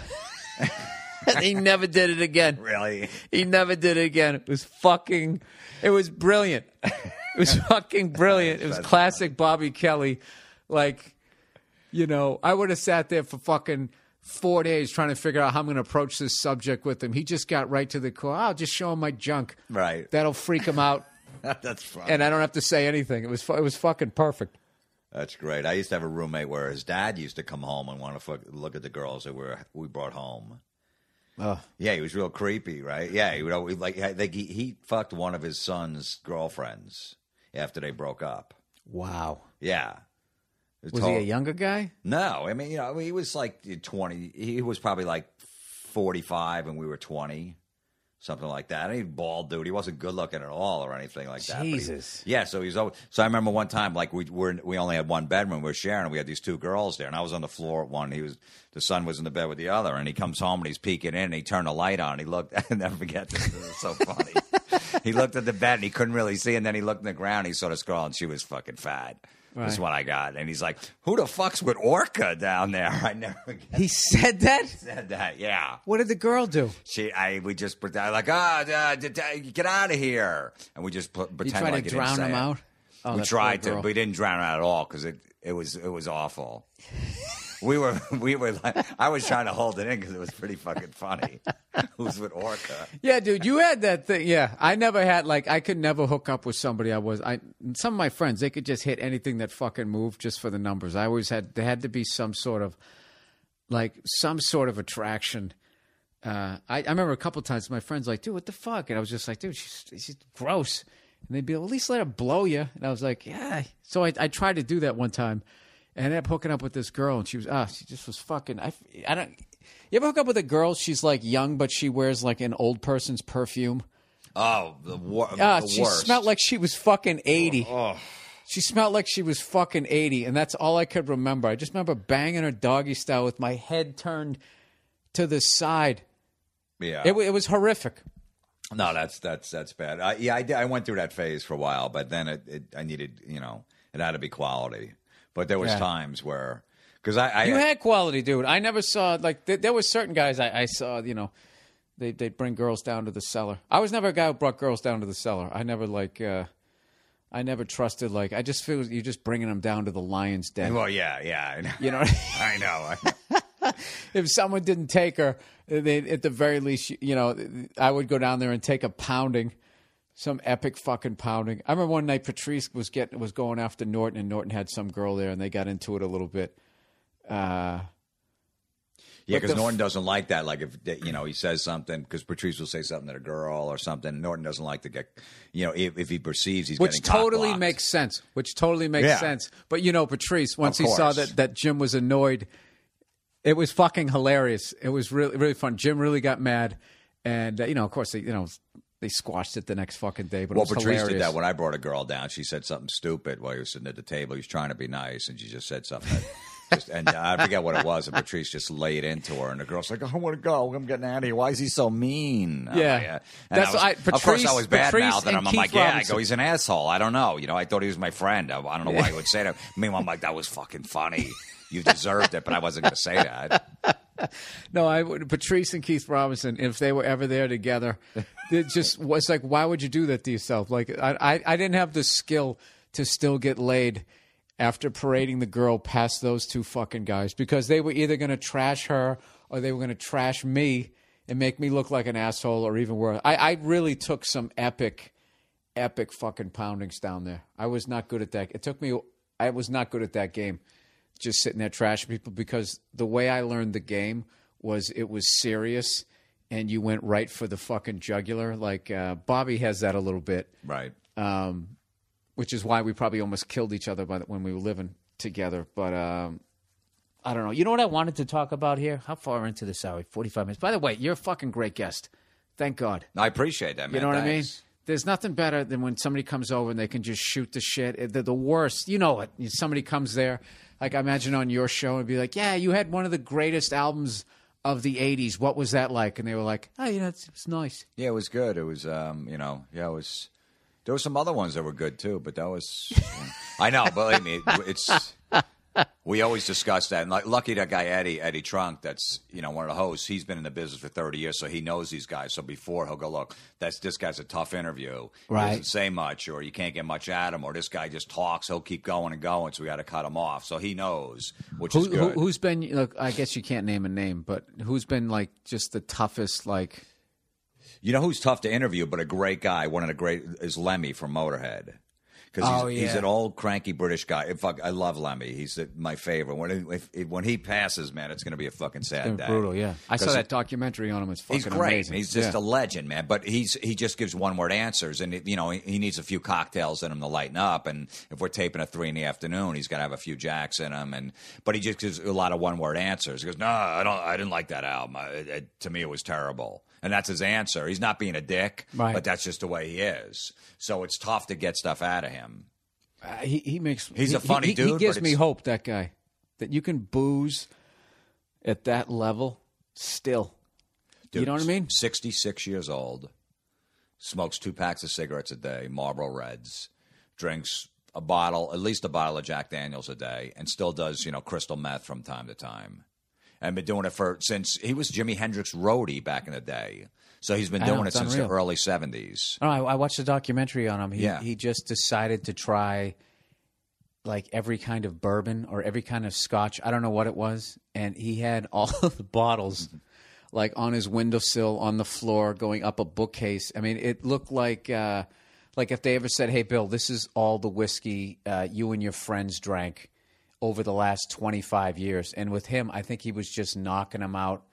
And he never did it again. Really? He never did it again. It was fucking, it was brilliant. It was fucking brilliant. It was classic Bobby Kelly. Like, you know, I would have sat there for fucking four days trying to figure out how I'm going to approach this subject with him. He just got right to the core. I'll just show him my junk. Right. That'll freak him out. That's fun. And I don't have to say anything. It was fu- it was fucking perfect. That's great. I used to have a roommate where his dad used to come home and want to fuck, look at the girls that were we brought home. Oh. Yeah, he was real creepy, right? Yeah, he would always, like like he, he fucked one of his son's girlfriends after they broke up. Wow. Yeah. Was he a younger guy? No, I mean, you know, he was like twenty. He was probably like forty-five, and we were twenty, something like that. And he bald dude. He wasn't good looking at all or anything like that. but he- Jesus. yeah, so he's always, so I remember one time, like we were we only had one bedroom. We were sharing. We had these two girls there, and I was on the floor at one. He was the son was in the bed with the other, and he comes home and he's peeking in. And he turned the light on. He looked. I never forget this. This is so funny. He looked at the bed and he couldn't really see, and then he looked in the ground. He saw this girl, and she was fucking fat. Right. This is what I got. And he's like, who the fuck's with Orca down there? I never get He said that? said that. Yeah. What did the girl do? She, I, we just pretend like, ah, uh, d- d- get out of here. And we just put, You pretend tried like to he didn't drown say him it. out? Oh, we that tried poor to, girl. but we didn't drown him out at all because it, it was, it was awful. We were, we were like, I was trying to hold it in because it was pretty fucking funny. Who's with Orca? Yeah, dude, you had that thing. Yeah, I never had like I could never hook up with somebody. I was I some of my friends they could just hit anything that fucking moved just for the numbers. I always had there had to be some sort of like some sort of attraction. Uh, I, I remember a couple times my friends like, dude, what the fuck? And I was just like, dude, she's, she's gross. And they'd be, well, at least let her blow you. And I was like, yeah. So I, I tried to do that one time. And I ended up hooking up with this girl, and she was, ah, she just was fucking, I, I don't, you ever hook up with a girl, she's like young, but she wears like an old person's perfume? Oh, the, wor- Ah, the she worst. smelled like she was fucking eighty. Oh. She smelled like she was fucking eighty, and that's all I could remember. I just remember banging her doggy style with my head turned to the side. Yeah. It, wa- it was horrific. No, that's that's that's bad. I, yeah, I, did- I went through that phase for a while, but then it, it I needed, you know, it had to be quality. But there was Yeah. times where, because I, I You had quality, dude. I never saw like th- there were certain guys I, I saw. You know, they they'd bring girls down to the cellar. I was never a guy who brought girls down to the cellar. I never like. Uh, I never trusted. Like I just feel you're just bringing them down to the lion's den. well, yeah, yeah, I know. You know, what I mean? I know. I know. If someone didn't take her, they at the very least, you know, I would go down there and take a pounding. Some epic fucking pounding. I remember one night Patrice was getting was going after Norton, and Norton had some girl there, and they got into it a little bit. Uh, Yeah, But because the Norton f- doesn't like that. Like if you know he says something, because Patrice will say something to a girl or something. Norton doesn't like to get, you know, if, if he perceives he's Which getting totally cock-blocked. makes sense. Which totally makes Yeah. sense. But you know, Patrice, once Of he saw course. that, that Jim was annoyed, it was fucking hilarious. It was really really fun. Jim really got mad, and uh, you know, of course, they, you know, they squashed it the next fucking day. But Well, it was Patrice hilarious. did that when I brought a girl down. She said something stupid while he was sitting at the table. He was trying to be nice, and she just said something. That just, and I forget what it was. And Patrice just laid into her, and the girl's like, "I want to go. I'm getting out of here. Why is he so mean?" I'm Yeah. like, and That's I was, I- Of course, Patrice- I was bad Patrice mouthing and him. I'm Keith like, "Yeah." I Robinson. go, "He's an asshole." I don't know. You know, I thought he was my friend. I, I don't know why he would say that. Meanwhile, I'm like, "That was fucking funny. You deserved it," but I wasn't going to say that. No, I would. Patrice and Keith Robinson, if they were ever there together, it just was like, why would you do that to yourself? Like, I, I, I didn't have the skill to still get laid after parading the girl past those two fucking guys, because they were either going to trash her or they were going to trash me and make me look like an asshole, or even worse. I, I really took some epic, epic fucking poundings down there. I was not good at that. It took me. I was not good at that game. Just sitting there trashing people, because the way I learned the game was it was serious and you went right for the fucking jugular. Like uh, Bobby has that a little bit, Right. um, which is why we probably almost killed each other by the, when we were living together. But um, I don't know. You know what I wanted to talk about here? How far into this are we? forty-five minutes. By the way, you're a fucking great guest. Thank God. I appreciate that, man. You know what I mean? Thanks. There's nothing better than when somebody comes over and they can just shoot the shit. It- They're the worst. You know it. Somebody comes there, like I imagine on your show, and be like, yeah, you had one of the greatest albums of the eighties. What was that like? And they were like, oh, you know, it's, it's nice. Yeah, it was good. It was, um, you know, yeah, it was. There were some other ones that were good too, but that was. I know, believe me, it's. We always discuss that, and like, lucky that guy Eddie Eddie Trunk, that's you know one of the hosts. He's been in the business for thirty years, so he knows these guys. So before he'll go, look, that's this guy's a tough interview. He Right. doesn't say much, or you can't get much at him, or this guy just talks. He'll keep going and going, so we got to cut him off. So he knows, which Who, is who, good. who's been, look, I guess you can't name a name, but who's been like just the toughest, like. You know who's tough to interview, but a great guy. One of the great is Lemmy from Motorhead. Because he's, Oh, he's yeah. an old cranky British guy. In fact, I love Lemmy. He's the, my favorite. When he, if, if- when he passes, man, it's going to be a fucking sad day. Brutal, yeah. I saw 'Cause that documentary on him. It's fucking He's great. amazing. He's just Yeah. a legend, man. But he's he just gives one word answers, and you know he, he needs a few cocktails in him to lighten up. And if we're taping at three in the afternoon, he's got to have a few jacks in him. And but he just gives a lot of one word answers. He goes, "No, I don't. I didn't like that album. I, it, to me, it was terrible." And that's his answer. He's not being a dick, Right. but that's just the way he is. So it's tough to get stuff out of him. Uh, he he makes He's he- a funny he, dude, He but gives me it's- hope. That guy, that you can booze at that level still. Dude, you know what I mean? sixty-six years old, smokes two packs of cigarettes a day, Marlboro Reds, drinks a bottle, at least a bottle of Jack Daniels a day, and still does, you know, crystal meth from time to time. And been doing it for since he was Jimi Hendrix roadie back in the day. So he's been I know, doing it it's since unreal. the early seventies. Oh, I, I watched a documentary on him. He Yeah. he just decided to try like every kind of bourbon or every kind of scotch. I don't know what it was, and he had all of the bottles like on his windowsill, on the floor, going up a bookcase. I mean, it looked like uh, like if they ever said, "Hey, Bill, this is all the whiskey uh, you and your friends drank over the last twenty-five years." And with him, I think he was just knocking them out.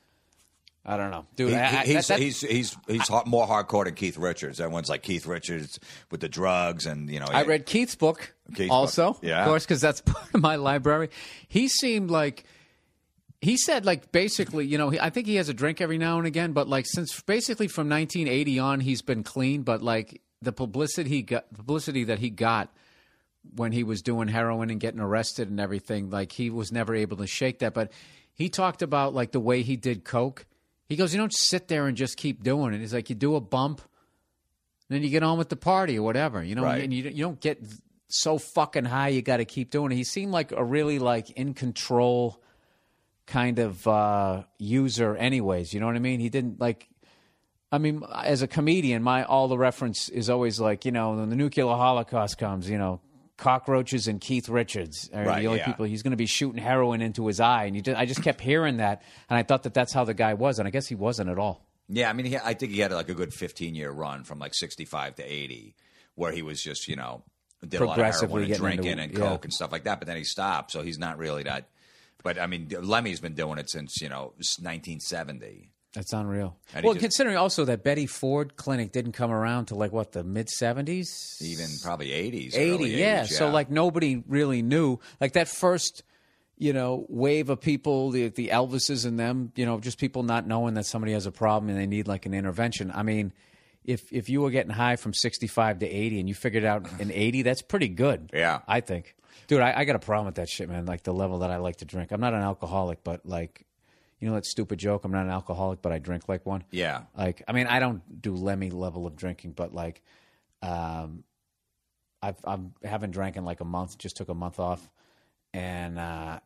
I don't know, dude. He- I- I- he's, that- that- he's he's he's hard, more hardcore than Keith Richards. Everyone's like Keith Richards with the drugs, and you know. I read Keith's book Keith's also, book, yeah. of course, because that's part of my library. He seemed like he said, like basically, you know, he, I think he has a drink every now and again, but like since basically from nineteen eighty on, he's been clean. But like the publicity he got, publicity that he got when he was doing heroin and getting arrested and everything, like he was never able to shake that. But he talked about like the way he did coke. He goes, you don't sit there and just keep doing it. He's like, you do a bump, and then you get on with the party or whatever, you know. Right. And you you don't get so fucking high. You got to keep doing it. He seemed like a really like in control kind of uh, user, anyways. You know what I mean? He didn't like. I mean, as a comedian, my all the reference is always like, you know, when the nuclear holocaust comes, you know, cockroaches and Keith Richards are Right, the only yeah. people. He's going to be shooting heroin into his eye, and you just, I just kept hearing that, and I thought that that's how the guy was, and I guess he wasn't at all. Yeah, I mean, he, I think he had like a good fifteen year run from like sixty-five to eighty, where he was just, you know, did a lot of Progressively heroin and getting into- drinking and yeah. coke and stuff like that. But then he stopped, so he's not really that But I mean, Lemmy's been doing it since, you know, nineteen seventy. That's unreal. And Well, just, considering also that Betty Ford Clinic didn't come around to like what the mid seventies, even probably eighties, eighty, early yeah. eighties, So yeah. like nobody really knew like that first, you know, wave of people, the the Elvises and them, you know, just people not knowing that somebody has a problem and they need like an intervention. I mean, if if you were getting high from sixty-five to eighty and you figured out an eighty, that's pretty good. Yeah. I think, dude, I, I got a problem with that shit, man. Like the level that I like to drink. I'm not an alcoholic, but like. You know that stupid joke, I'm not an alcoholic, but I drink like one? Yeah. Like, I mean, I don't do Lemmy level of drinking, but like, um, I've, I haven't drank in like a month, just took a month off. And uh,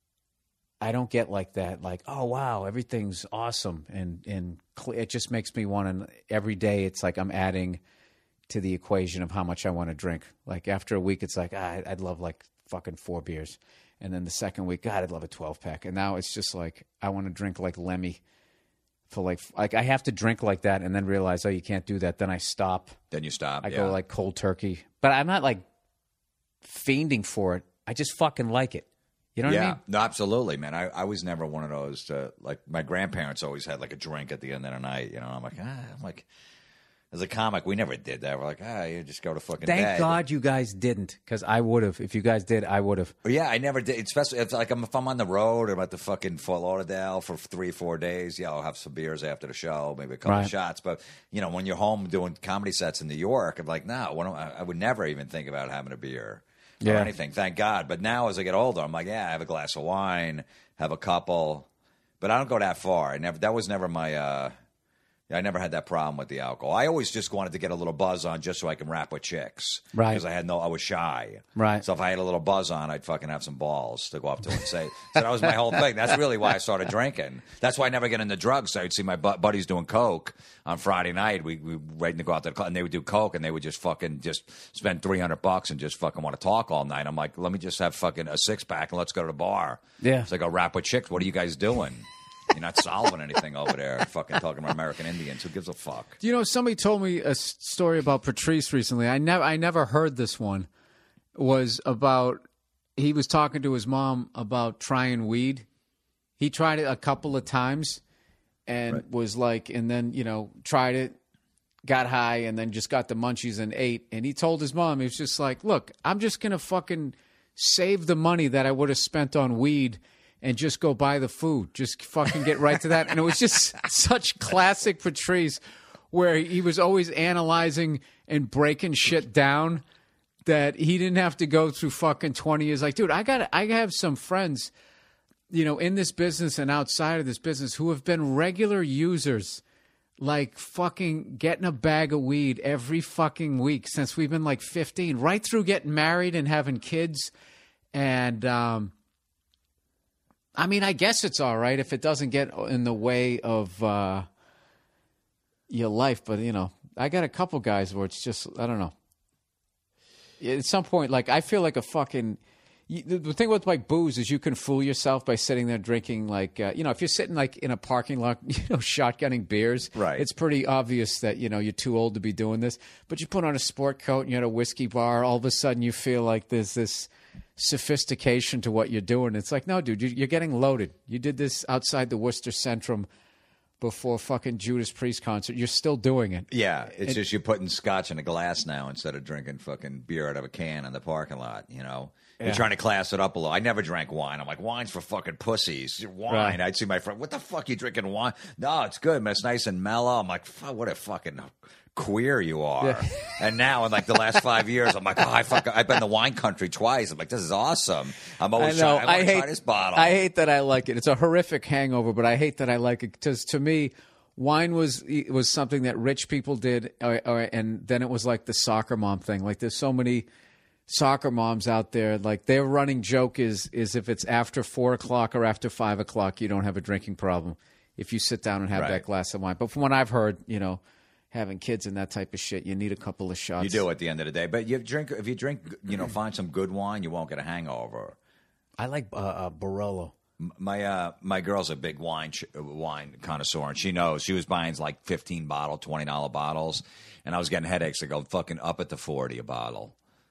I don't get like that, like, oh, wow, everything's awesome. And, and cl- it just makes me want to, every day it's like I'm adding to the equation of how much I want to drink. Like after a week, it's like, ah, I'd love like fucking four beers. And then the second week, God, I'd love a twelve pack. And now it's just like I want to drink like Lemmy for like like I have to drink like that, and then realize, oh, you can't do that. Then I stop. Then you stop. I yeah. go like cold turkey, but I'm not like fiending for it. I just fucking like it. You know what yeah. I mean? No, absolutely, man. I, I was never one of those. To, like my grandparents always had like a drink at the end of the night. You know, I'm like, ah, I'm like. As a comic, we never did that. We're like, ah, you just go to fucking Thank bed. God you guys didn't, because I would have. If you guys did, I would have. Yeah, I never did. Especially if, like, I'm, if I'm on the road or I'm at the fucking Fort Lauderdale for three, four days, yeah, I'll have some beers after the show, maybe a couple Right. of shots. But, you know, when you're home doing comedy sets in New York, I'm like, no, why don't I, I would never even think about having a beer or Yeah. anything. Thank God. But now as I get older, I'm like, yeah, I have a glass of wine, have a couple. But I don't go that far. I never. That was never my... Uh, I never had that problem with the alcohol. I always just wanted to get a little buzz on just so I can rap with chicks. Right. Because I had no, I was shy. Right. So if I had a little buzz on, I'd fucking have some balls to go up to and say. So that was my whole thing. That's really why I started drinking. That's why I never get into drugs. So I'd see my bu- buddies doing coke on Friday night. We we waiting to go out to the club, and they would do coke, and they would just fucking just spend three hundred bucks and just fucking want to talk all night. I'm like, let me just have fucking a six pack and let's go to the bar. Yeah. So I go rap with chicks. What are you guys doing? You're not solving anything over there. Fucking talking about American Indians. Who gives a fuck? You know, somebody told me a s- story about Patrice recently. I never, I never heard this one. Was about he was talking to his mom about trying weed. He tried it a couple of times, and Right. was like, and then you know tried it, got high, and then just got the munchies and ate. And he told his mom, he was just like, "Look, I'm just gonna fucking save the money that I would have spent on weed." And just go buy the food. Just fucking get right to that. And it was just such classic Patrice, where he was always analyzing and breaking shit down that he didn't have to go through fucking twenty years. Like, dude, I got I have some friends, you know, in this business and outside of this business who have been regular users, like fucking getting a bag of weed every fucking week since we've been like fifteen, right through getting married and having kids. And, um, I mean, I guess it's all right if it doesn't get in the way of uh, your life. But, you know, I got a couple guys where it's just, I don't know. At some point, like, I feel like a fucking... You, the thing with, like, booze is you can fool yourself by sitting there drinking, like, uh, you know, if you're sitting, like, in a parking lot, you know, shotgunning beers, Right. It's pretty obvious that, you know, you're too old to be doing this. But you put on a sport coat and you're at a whiskey bar, all of a sudden you feel like there's this sophistication to what you're doing. It's like, no, dude, you- you're getting loaded. You did this outside the Worcester Centrum before fucking Judas Priest concert. You're still doing it. Yeah, it's just you're putting scotch in a glass now instead of drinking fucking beer out of a can in the parking lot, you know? Yeah. You're trying to class it up a little. I never drank wine. I'm like, wine's for fucking pussies. Wine. Right. I'd see my friend, what the fuck you drinking wine? No, it's good, man. It's nice and mellow. I'm like, fuck, what a fucking queer you are. Yeah. And now in like the last five years, I'm like, oh, I fuck, I've been to wine country twice. I'm like, this is awesome. I'm always I know. trying, I, I want to hate try this bottle. I hate that I like it. It's a horrific hangover, but I hate that I like it because to me, wine was was something that rich people did, or, or, and then it was like the soccer mom thing. Like there's so many soccer moms out there. Like their running joke is is if it's after four o'clock or after five o'clock, you don't have a drinking problem if you sit down and have Right. that glass of wine. But from what I've heard, you know, having kids and that type of shit, you need a couple of shots. You do at the end of the day. But you drink if you drink, you know, find some good wine, you won't get a hangover. I like uh, uh, Barolo. My uh, my girl's a big wine ch- wine connoisseur, and she knows. She was buying like fifteen bottle, twenty dollar bottles, and I was getting headaches. I go fucking up at the forty a bottle.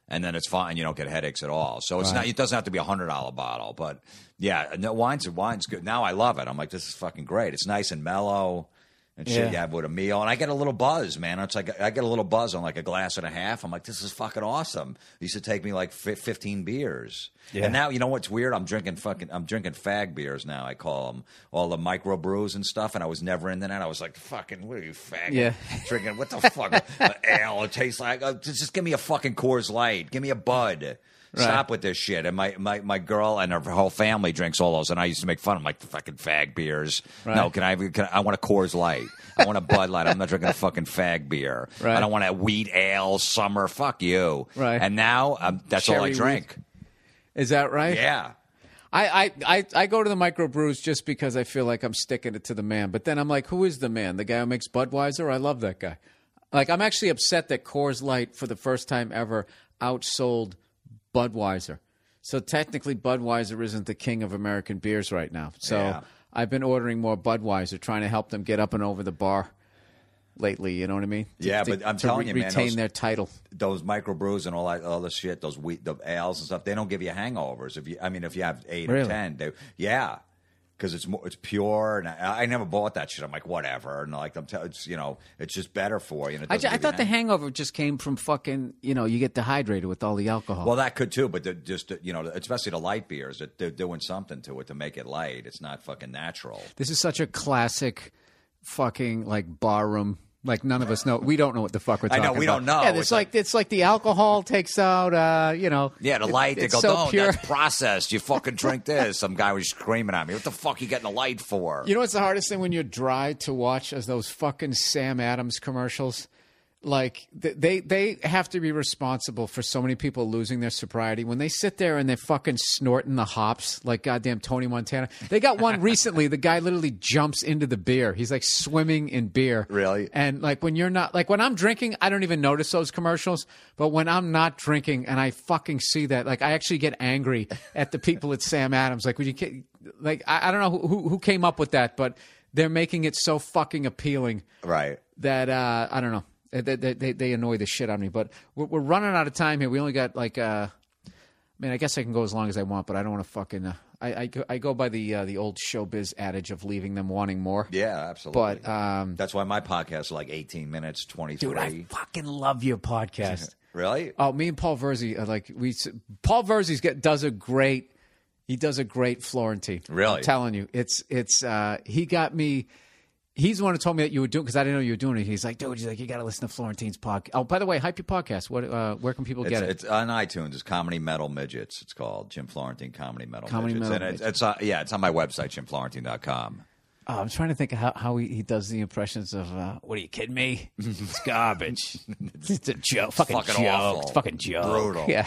and then it's fine. You don't get headaches at all. So it's not. It doesn't have to be a hundred dollar bottle, but yeah, no, wine's wine's good. Now I love it. I'm like, this is fucking great. It's nice and mellow. And shit, Yeah. you have with a meal, and I get a little buzz, man. It's like I get a little buzz on like a glass and a half. I'm like, this is fucking awesome. It used to take me like fifteen beers, Yeah. and now you know what's weird? I'm drinking fucking, I'm drinking fag beers now. I call them all the micro brews and stuff. And I was never into that. I was like, fucking, what are you fag? Yeah. Drinking what the fuck? uh, ale? It tastes like uh, just, just give me a fucking Coors Light. Give me a Bud. Stop with this shit. And my, my, my girl and her whole family drinks all those, and I used to make fun of them, like the fucking fag beers. Right. No, can I, can I? I want a Coors Light. I want a Bud Light. I'm not drinking a fucking fag beer. Right. I don't want a wheat ale summer. Fuck you. Right. And now um, that's all I Cherry drink. Is that right? Yeah. I, I, I, I go to the microbrews just because I feel like I'm sticking it to the man. But then I'm like, who is the man? The guy who makes Budweiser? I love that guy. Like, I'm actually upset that Coors Light, for the first time ever, outsold Budweiser. So technically, Budweiser isn't the king of American beers right now. So Yeah. I've been ordering more Budweiser, trying to help them get up and over the bar lately. You know what I mean? To- Yeah, to- but I'm to telling re- you, man, retain those- their title. Those microbrews and all that other shit, those wheat, the ales and stuff, they don't give you hangovers. If you, I mean, if you have eight or Really? ten, they, yeah, because it's more, it's pure. And I, I never bought that shit. I'm like, whatever. And like, I'm, tell, it's you know, it's just better for you. And it I, doesn't ju- I give you thought the hang- hangover just came from fucking, you know, you get dehydrated with all the alcohol. Well, that could too, but they're just you know, especially the light beers, that they're doing something to it to make it light. It's not fucking natural. This is such a classic fucking like barroom. Like none of us know. We don't know what the fuck we're I talking know, about. we don't know. Yeah, it's, It's like, it's like the alcohol takes out. Uh, you know. Yeah, the it- light. They it's go, so no, pure. that's processed. You fucking drink this. Some guy was screaming at me. What the fuck you getting a light for? You know what's the hardest thing when you're dry to watch? Is those fucking Sam Adams commercials. Like th- they they have to be responsible for so many people losing their sobriety when they sit there and they're fucking snorting the hops like goddamn Tony Montana. They got one recently. The guy literally jumps into the beer. He's like swimming in beer. Really? And like when you're not like when I'm drinking, I don't even notice those commercials. But when I'm not drinking and I fucking see that, like I actually get angry at the people at Sam Adams. Like would you ki- like I, I don't know who who came up with that, but they're making it so fucking appealing Right. that uh, I don't know. They, they, they, they annoy the shit out of me. But we're, we're running out of time here. We only got like, uh, I mean, I guess I can go as long as I want, but I don't want to fucking. Uh, I, I go, I go by the uh, the old showbiz adage of leaving them wanting more. Yeah, absolutely. But um, That's why my podcast is like eighteen minutes, twenty-three. dude, I fucking love your podcast. Really? Oh, me and Paul Verzi are like we. Paul Verzi's get does a great. He does a great Florentine. Really? I'm telling you, it's it's. Uh, he got me. He's the one who told me that you were doing because I didn't know you were doing it. He's like, dude, he's like, you got to listen to Florentine's podcast. Oh, by the way, hype your podcast. What? Uh, where can people It's, get it? it's on iTunes. It's Comedy Metal Midgets. It's called Jim Florentine Comedy Metal Comedy Midgets. Metal and it's, Midgets. it's uh, yeah, it's on my website, jim florentine dot com. Oh, I'm trying to think of how, how he, he does the impressions of, uh, what are you kidding me? It's garbage. It's a joke. Fucking, fucking joke. awful. It's fucking joke. Brutal. Yeah.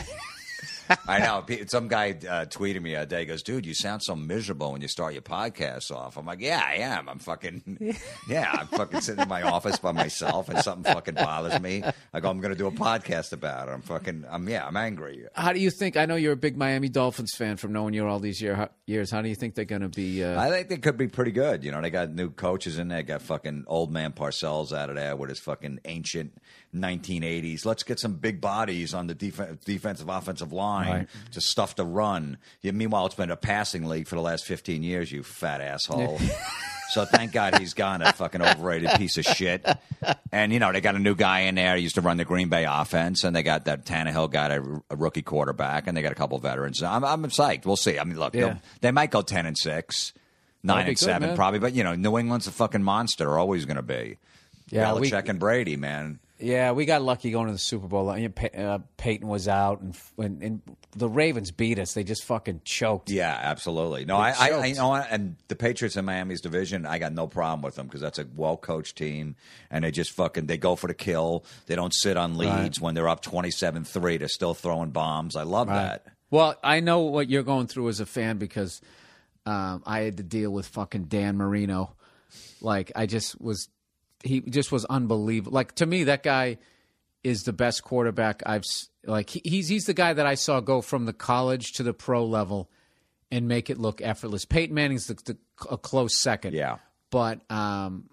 I know. Pe- Some guy uh, tweeted me the other day. He goes, dude, you sound so miserable when you start your podcast off. I'm like, yeah, I am. I'm fucking, yeah, I'm fucking sitting in my office by myself and something fucking bothers me. I go, I'm going to do a podcast about it. I'm fucking, I'm, yeah, I'm angry. How do you think? I know you're a big Miami Dolphins fan from knowing you all these year, how, years. How do you think they're going to be? Uh, I think they could be pretty good. You know, they got new coaches in there. Got fucking old man Parcells out of there with his fucking ancient nineteen eighties. Let's get some big bodies on the def- defensive, offensive line Right. to stuff to run. Yeah, meanwhile, it's been a passing league for the last fifteen years, you fat asshole. So thank God he's gone, that fucking overrated piece of shit. And, you know, they got a new guy in there. He used to run the Green Bay offense, and they got that Tannehill got a, a rookie quarterback, and they got a couple of veterans. I'm, I'm psyched. We'll see. I mean, look, Yeah. they'll- they might go ten and six, nine That'd be and good, seven, man. probably. But, you know, New England's a fucking monster, always going to be. Yeah, we- Belichick and Brady, man. Yeah, we got lucky going to the Super Bowl. I mean, Pey- uh, Peyton was out, and, and and the Ravens beat us. They just fucking choked. Yeah, absolutely. No, I, I, I, choked. you know, what? And the Patriots in Miami's division, I got no problem with them because that's a well-coached team, and they just fucking they go for the kill. They don't sit on leads Right. when they're up twenty-seven three. They're still throwing bombs. I love that. Well, I know what you're going through as a fan because um, I had to deal with fucking Dan Marino. Like, I just was, he just was unbelievable. Like, to me, that guy is the best quarterback I've, s- like, he, he's he's the guy that I saw go from the college to the pro level and make it look effortless. Peyton Manning's the, the, a close second. Yeah. But um,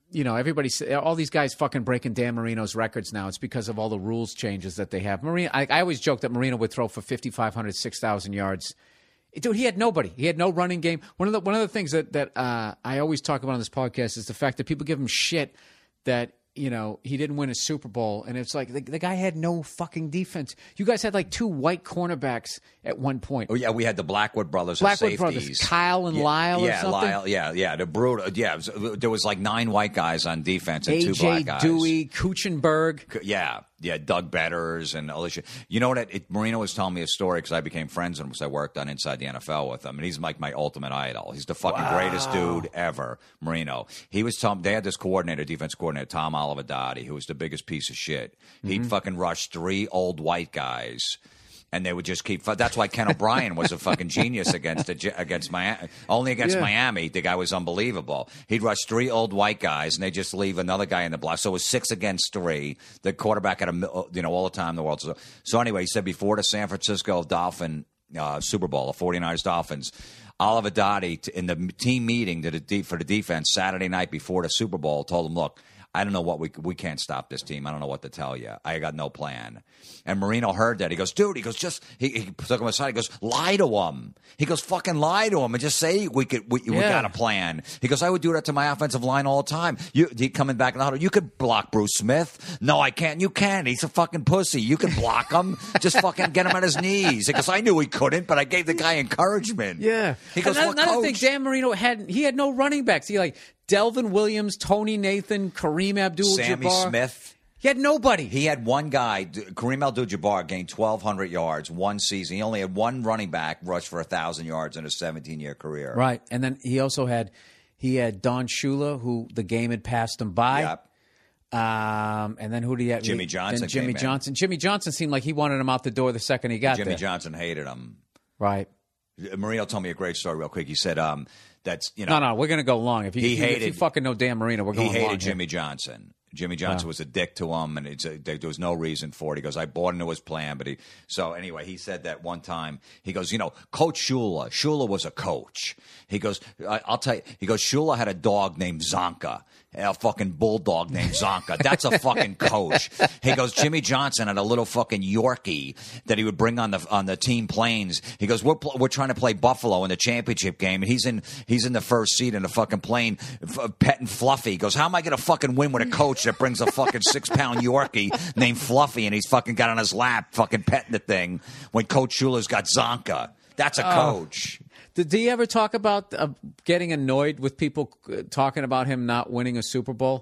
you know, everybody, all these guys fucking breaking Dan Marino's records now. It's because of all the rules changes that they have. Marino, I, I always joke that Marino would throw for fifty-five hundred, six thousand yards. Dude, he had nobody. He had no running game. One of the one of the things that that uh, I always talk about on this podcast is the fact that people give him shit that, you know, he didn't win a Super Bowl. And it's like the, the guy had no fucking defense. You guys had like two white cornerbacks at one point. Oh, yeah, we had the Blackwood brothers Blackwood as brothers, safeties. Kyle and yeah, Lyle yeah, or something? Lyle, yeah, yeah, the brutal. Yeah, it was, there was like nine white guys on defense and two A J black guys. Dewey, Kuchenberg. Yeah, yeah, Doug Betters and Alicia. You know what? It, it, Marino was telling me a story because I became friends with him because I worked on Inside the N F L with him, and he's like my ultimate idol. He's the fucking Wow. greatest dude ever, Marino. He was telling they had this coordinator, defense coordinator, Tom Olivadotti, who was the biggest piece of shit. He'd Mm-hmm. fucking rush three old white guys. And they would just keep. That's why Ken O'Brien was a fucking genius against the, against Miami. Only against Yeah. Miami, the guy was unbelievable. He'd rush three old white guys, and they just leave another guy in the block. So it was six against three. The quarterback had a you know all the time in the world. So, so anyway, he said before the San Francisco Dolphin uh, Super Bowl, the forty-niners Dolphins, Oliver Dottie in the team meeting to the, for the defense Saturday night before the Super Bowl told him, "Look, I don't know what we we can't stop this team. I don't know what to tell you. I got no plan." And Marino heard that. He goes, "Dude," he goes, "just," he, he took him aside. He goes, "Lie to him." He goes, "Fucking lie to him and just say we could we, we Yeah. got a plan." He goes, "I would do that to my offensive line all the time." You he coming back in the huddle, "You could block Bruce Smith." "No, I can't." "You can. He's a fucking pussy. You can block him. Just fucking get him on his knees." He goes, "I knew he couldn't, but I gave the guy encouragement." Yeah. He goes, another, "What another coach?" thing, Dan Marino had he had no running backs. He like Delvin Williams, Tony Nathan, Kareem Abdul-Jabbar. Sammy Smith. He had nobody. He had one guy, Kareem Abdul-Jabbar, gained twelve hundred yards one season. He only had one running back rush for one thousand yards in a seventeen-year career. Right. And then he also had he had Don Shula, who the game had passed him by. Yep. Um, and then who did he have? Jimmy Johnson Then Jimmy came in. Johnson. Jimmy Johnson seemed like he wanted him out the door the second he got Jimmy there. Johnson hated him. Right. Marino told me a great story real quick. He said, um, that's, you know. No, no, we're going to go long. If you, He if you, if hated- you fucking know Dan Marino, we're He going hated long. here. Jimmy Johnson. Jimmy Johnson was a dick to him, and it's a, there was no reason for it. He goes, I bought into his plan, but he. So anyway, he said that one time. He goes, you know, Coach Shula. Shula was a coach. He goes, I, I'll tell you. He goes, Shula had a dog named Zonka, a fucking bulldog named Zonka. That's a fucking coach. He goes, Jimmy Johnson had a little fucking Yorkie that he would bring on the on the team planes. He goes, we're pl- we're trying to play Buffalo in the championship game, and he's in he's in the first seat in the fucking plane, f- petting Fluffy. He goes, how am I going to fucking win with a coach that brings a fucking six pound Yorkie named Fluffy, and he's fucking got on his lap, fucking petting the thing when Coach Shula's got Zonka? That's a coach. Did, did he ever talk about uh, getting annoyed with people uh, talking about him not winning a Super Bowl?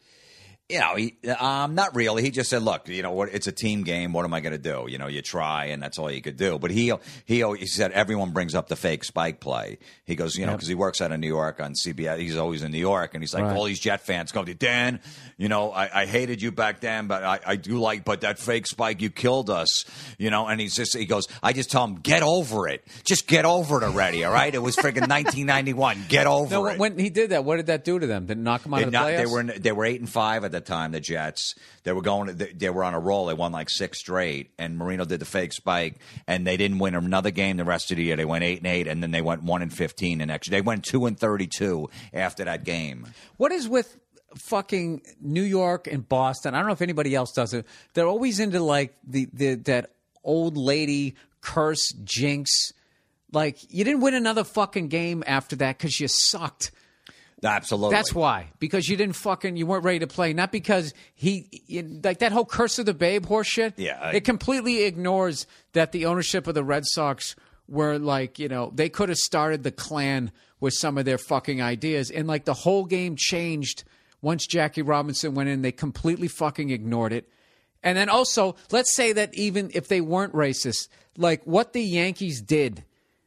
You know, he, um, not really. He just said, "Look, you know what? It's a team game. What am I going to do? You know, you try, and that's all you could do." But he he he said everyone brings up the fake spike play. He goes, you know, because he works out of New York on C B S. He's always in New York, and he's like, Right. all these Jet fans come to Dan. You know, I, I hated you back then, but I, I do like. But that fake spike, you killed us. You know, and he's just he goes, I just tell him, get over it. Just get over it already. All right? It was freaking nineteen ninety-one. Get over No, it. when he did that, what did that do to them? Did it knock them out They, of the not, playoffs? they were in, they were eight and five at the time. The Jets they were going they, they were on a roll. They won like six straight, and Marino did the fake spike, and they didn't win another game the rest of the year. They went eight and eight, and then they went one and fifteen the next. They went two and thirty-two after that game. What is with fucking New York and Boston? I don't know if anybody else does it. They're always into like the, the that old lady curse jinx. Like you didn't win another fucking game after that because you sucked. Absolutely, That's why. Because you didn't fucking you weren't ready to play. Not because he you, like that whole curse of the babe horse shit. Yeah, I- it completely ignores that the ownership of the Red Sox were like, you know, they could have started the Klan with some of their fucking ideas, and like the whole game changed once Jackie Robinson went in. They completely fucking ignored it. And then also, let's say that even if they weren't racist, like what the Yankees did,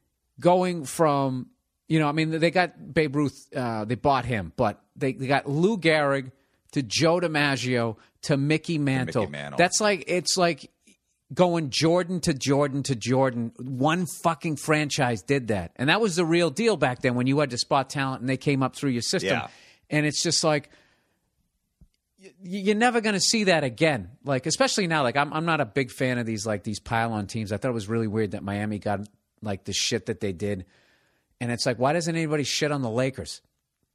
going from. You know, I mean, they got Babe Ruth, uh, they bought him, but they, they got Lou Gehrig to Joe DiMaggio to Mickey Mantle. Mickey Mantle. That's like, it's like going Jordan to Jordan to Jordan. One fucking franchise did that. And that was the real deal back then when you had to spot talent and they came up through your system. Yeah. And it's just like, y- you're never going to see that again. Like, especially now, like, I'm, I'm not a big fan of these, like, these pile-on teams. I thought it was really weird that Miami got, like, the shit that they did. And it's like, why doesn't anybody shit on the Lakers?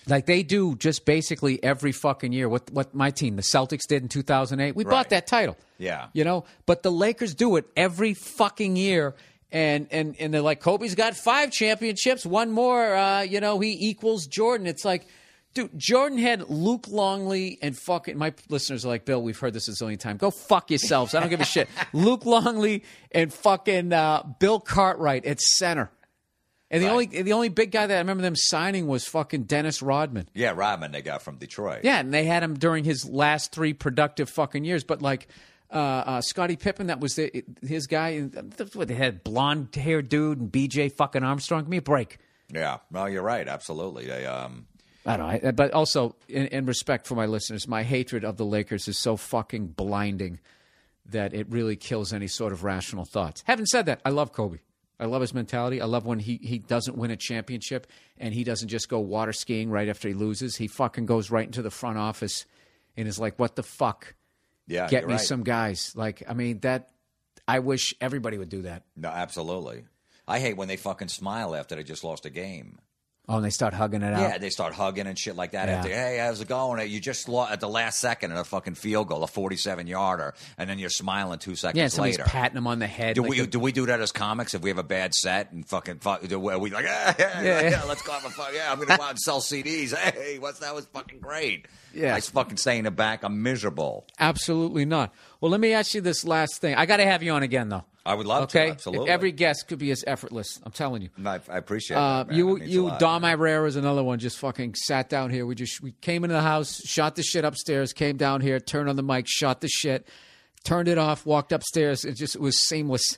Like they do just basically every fucking year. What what my team, the Celtics, did in two thousand eight. We Right. bought that title. Yeah. You know? But the Lakers do it every fucking year. And and, and they're like, Kobe's got five championships. One more, uh, you know, he equals Jordan. It's like, dude, Jordan had Luke Longley and fucking, my listeners are like, Bill, we've heard this a zillion times. Go fuck yourselves. I don't give a shit. Luke Longley and fucking uh, Bill Cartwright at center. And the Right. only the only big guy that I remember them signing was fucking Dennis Rodman. Yeah, Rodman they got from Detroit. Yeah, and they had him during his last three productive fucking years. But like uh, uh, Scottie Pippen, that was the, his guy. And what, they had blonde haired dude and B J fucking Armstrong. Give me a break. Yeah. Well, you're right. Absolutely. They, um, I don't know. But also, in, in respect for my listeners, my hatred of the Lakers is so fucking blinding that it really kills any sort of rational thoughts. Having said that, I love Kobe. I love his mentality. I love when he, he doesn't win a championship and he doesn't just go water skiing right after he loses. He fucking goes right into the front office and is like, what the fuck? yeah. Get you're me right. some guys. Like, I mean, that, I wish everybody would do that. No, absolutely. I hate when they fucking smile after they just lost a game. Oh, and they start hugging it out. Yeah, they start hugging and shit like that. Yeah. After, hey, how's it going? You just lost at the last second in a fucking field goal, a forty-seven yarder, and then you're smiling two seconds Yeah, and somebody's later. patting him on the head. Do like we the- do we do that as comics if we have a bad set and fucking fuck, do we like ah, yeah, Yeah, yeah, yeah. let's go have a fuck yeah I'm gonna go out and sell C Ds. Hey, what's that was fucking great. Yeah. I fucking stay in the back. I'm miserable. Absolutely not. Well, let me ask you this last thing. I got to have you on again, though. I would love Okay, to. Absolutely. every guest could be as effortless. I'm telling you. I, I appreciate Uh, that. Man. you, That means a you, lot, Dom man. Irera is another one. Just fucking sat down here. We just we came into the house, shot the shit upstairs, came down here, turned on the mic, shot the shit, turned it off, walked upstairs. It just it was seamless.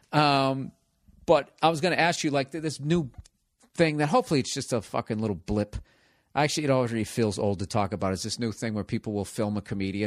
Um, but I was going to ask you, like this new thing that hopefully it's just a fucking little blip. Actually, it already feels old to talk about. It's this new thing where people will film a comedian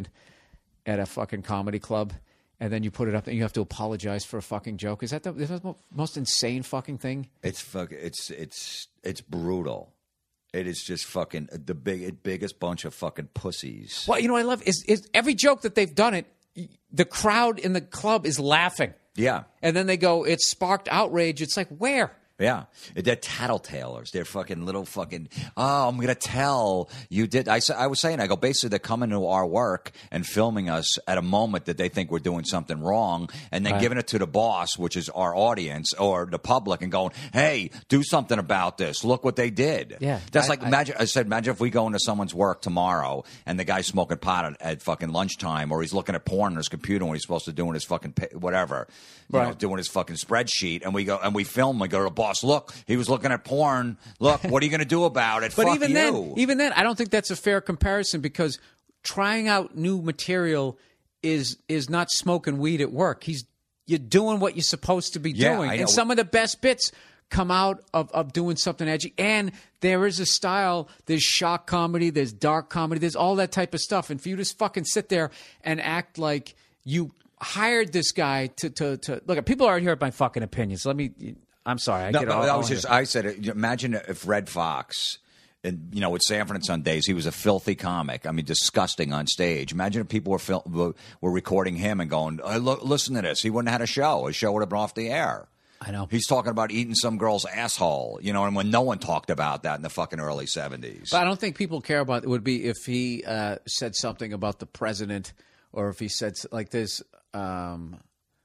at a fucking comedy club. And then you put it up, and you have to apologize for a fucking joke. Is that the, is that the most insane fucking thing? It's fuck. It's it's it's brutal. It is just fucking the big biggest bunch of fucking pussies. Well, you know what I love is, is every joke that they've done it, the crowd in the club is laughing. Yeah, And then they go, it sparked outrage. It's like, where? yeah. They're tattletalers. They're fucking little fucking. Oh, I'm gonna tell you did. I sa- I was saying. I go basically they're coming to our work and filming us at a moment that they think we're doing something wrong, and then Right. giving it to the boss, which is our audience or the public, and going, "Hey, do something about this. Look what they did." Yeah, that's I- like I- imagine. I said, imagine if we go into someone's work tomorrow and the guy's smoking pot at, at fucking lunchtime, or he's looking at porn on his computer when he's supposed to doing his fucking pa- whatever, you know, Right. doing his fucking spreadsheet, and we go and we film. We go to the boss. Look, he was looking at porn. Look, what are you going to do about it? But Fuck even you. then, even then, I don't think that's a fair comparison because trying out new material is is not smoking weed at work. He's you're doing what you're supposed to be Yeah, doing, I know. and some of the best bits come out of, of doing something edgy. And there is a style. There's shock comedy. There's dark comedy. There's all that type of stuff. And for you to just fucking sit there and act like you hired this guy to to to look. People aren't here at my fucking opinions. Let me. I'm sorry. I No, get no, all, I all was in just. it. I said, it. Imagine if Red Fox, and you know, with Sanford and Son days, he was a filthy comic. I mean, disgusting on stage. Imagine if people were fil- were, were recording him and going, hey, look, "Listen to this." He wouldn't have had a show. His show would have been off the air. I know. He's talking about eating some girl's asshole. You know, and when no one talked about that in the fucking early seventies. But I don't think people care about it would be if he uh, said something about the president or if he said s- like this, um,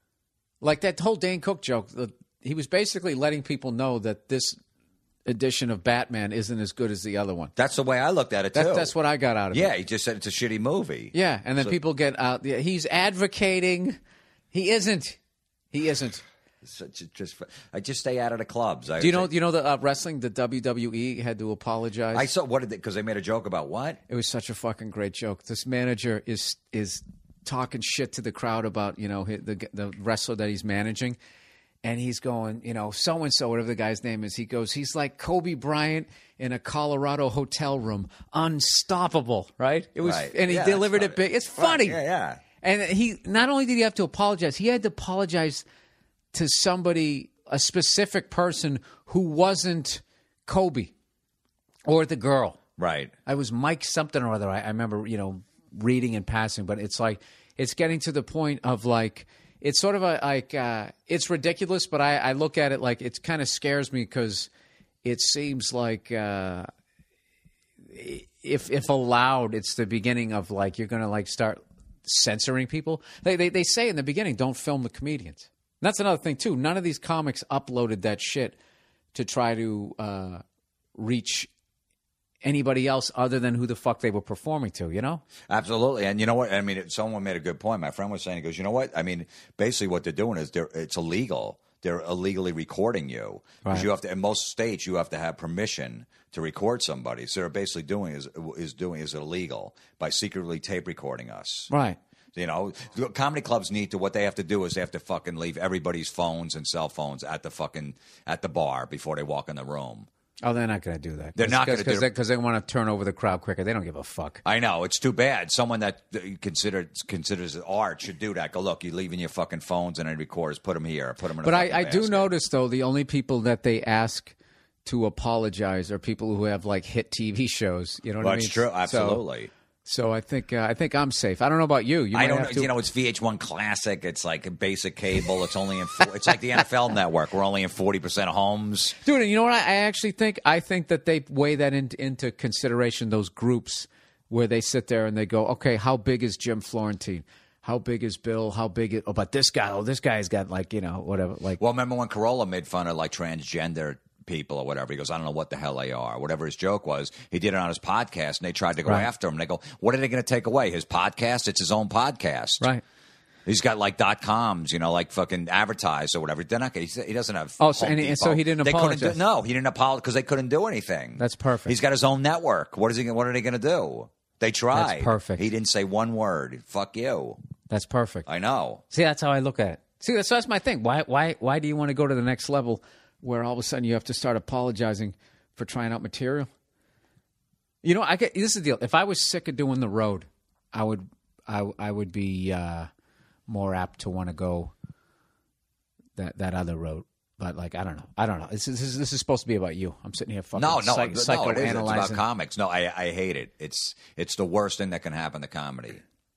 like that whole Dane Cook joke. The, he was basically letting people know that this edition of Batman isn't as good as the other one. That's the way I looked at it too. That, that's what I got out of Yeah, it. he just said it's a shitty movie. Yeah, and then people get out. Yeah, he's advocating. He isn't. He isn't. So ju- just, I just stay out of the clubs. I, Do you know? You know the uh, wrestling? The W W E had to apologize. I saw what did they? Because they made a joke about what? It was such a fucking great joke. This manager is is talking shit to the crowd about you know hi- the the wrestler that he's managing, and he's going you know so and so whatever the guy's name is. He goes he's like Kobe Bryant in a Colorado hotel room, unstoppable, right? It was, Right. and he Yeah, delivered that's it big. It's Right, funny. yeah, yeah. And he not only did he have to apologize, he had to apologize to somebody, a specific person who wasn't Kobe or the girl. Right. I was Mike something or other. I, I remember, you know, reading and passing, but it's like it's getting to the point of like it's sort of a like uh, it's ridiculous, but I, I look at it like it kind of scares me because it seems like uh, if if allowed, it's the beginning of like you're going to like start censoring people. They, they they say in the beginning, don't film the comedians. And that's another thing too. None of these comics uploaded that shit to try to uh, reach anybody else other than who the fuck they were performing to, you know? Absolutely. And you know what? I mean, someone made a good point. My friend was saying, he goes, you know what? I mean, basically what they're doing is they're it's illegal. They're illegally recording you. Because Right. you have to, in most states, you have to have permission to record somebody. So they're basically doing is is doing is illegal by secretly tape recording us. Right. You know, comedy clubs need to. What they have to do is they have to fucking leave everybody's phones and cell phones at the fucking at the bar before they walk in the room. Oh, they're not going to do that. They're not gonna because do they, it. 'cause they want to turn over the crowd quicker. They don't give a fuck. I know, it's too bad. Someone that considers considers it art should do that. Go, look, you're leaving your fucking phones and any recorders. Put them here. Put them in. A But I, fucking I do basket. notice though the only people that they ask to apologize are people who have like hit T V shows. You know what Well, I mean? that's true. So- Absolutely. So, I think uh, I think I'm safe. I don't know about you. You I might don't have know. to- You know, it's V H one Classic. It's like basic cable. It's only in. It's like the N F L Network. We're only in forty percent of homes. Dude, and you know what? I, I actually think I think that they weigh that in, into consideration. Those groups where they sit there and they go, "Okay, how big is Jim Florentine? How big is Bill? How big is? Oh, but this guy. Oh, this guy's got like you know whatever. Like, Well, remember when Corolla made fun of like transgender people or whatever? He goes, I don't know what the hell they are. Whatever his joke was, he did it on his podcast, and they tried to go Right. after him. And they go, what are they going to take away? His podcast? It's his own podcast. right? He's got like dot coms, you know, like fucking advertise or whatever. They're not. He he doesn't have. Oh, so- Home and he- and Depot. so he didn't They couldn't apologize. do, no, he didn't apologize because they couldn't do anything. That's perfect. He's got his own network. What is he? What are they going to do? They tried. That's perfect. He didn't say one word. Fuck you. That's perfect. I know. See, that's how I look at it. See, that's, that's my thing. Why, why, why do you want to go to the next level where all of a sudden you have to start apologizing for trying out material? You know, I get this is the deal. If I was sick of doing the road, I would, I, I would be uh, more apt to want to go that that other road. But like, I don't know. I don't know. This is this is, this is supposed to be about you. I'm sitting here fucking No, no, psych, no, it is. It's about psychoanalyzing. comics. No, I, I hate it. It's it's the worst thing that can happen to comedy.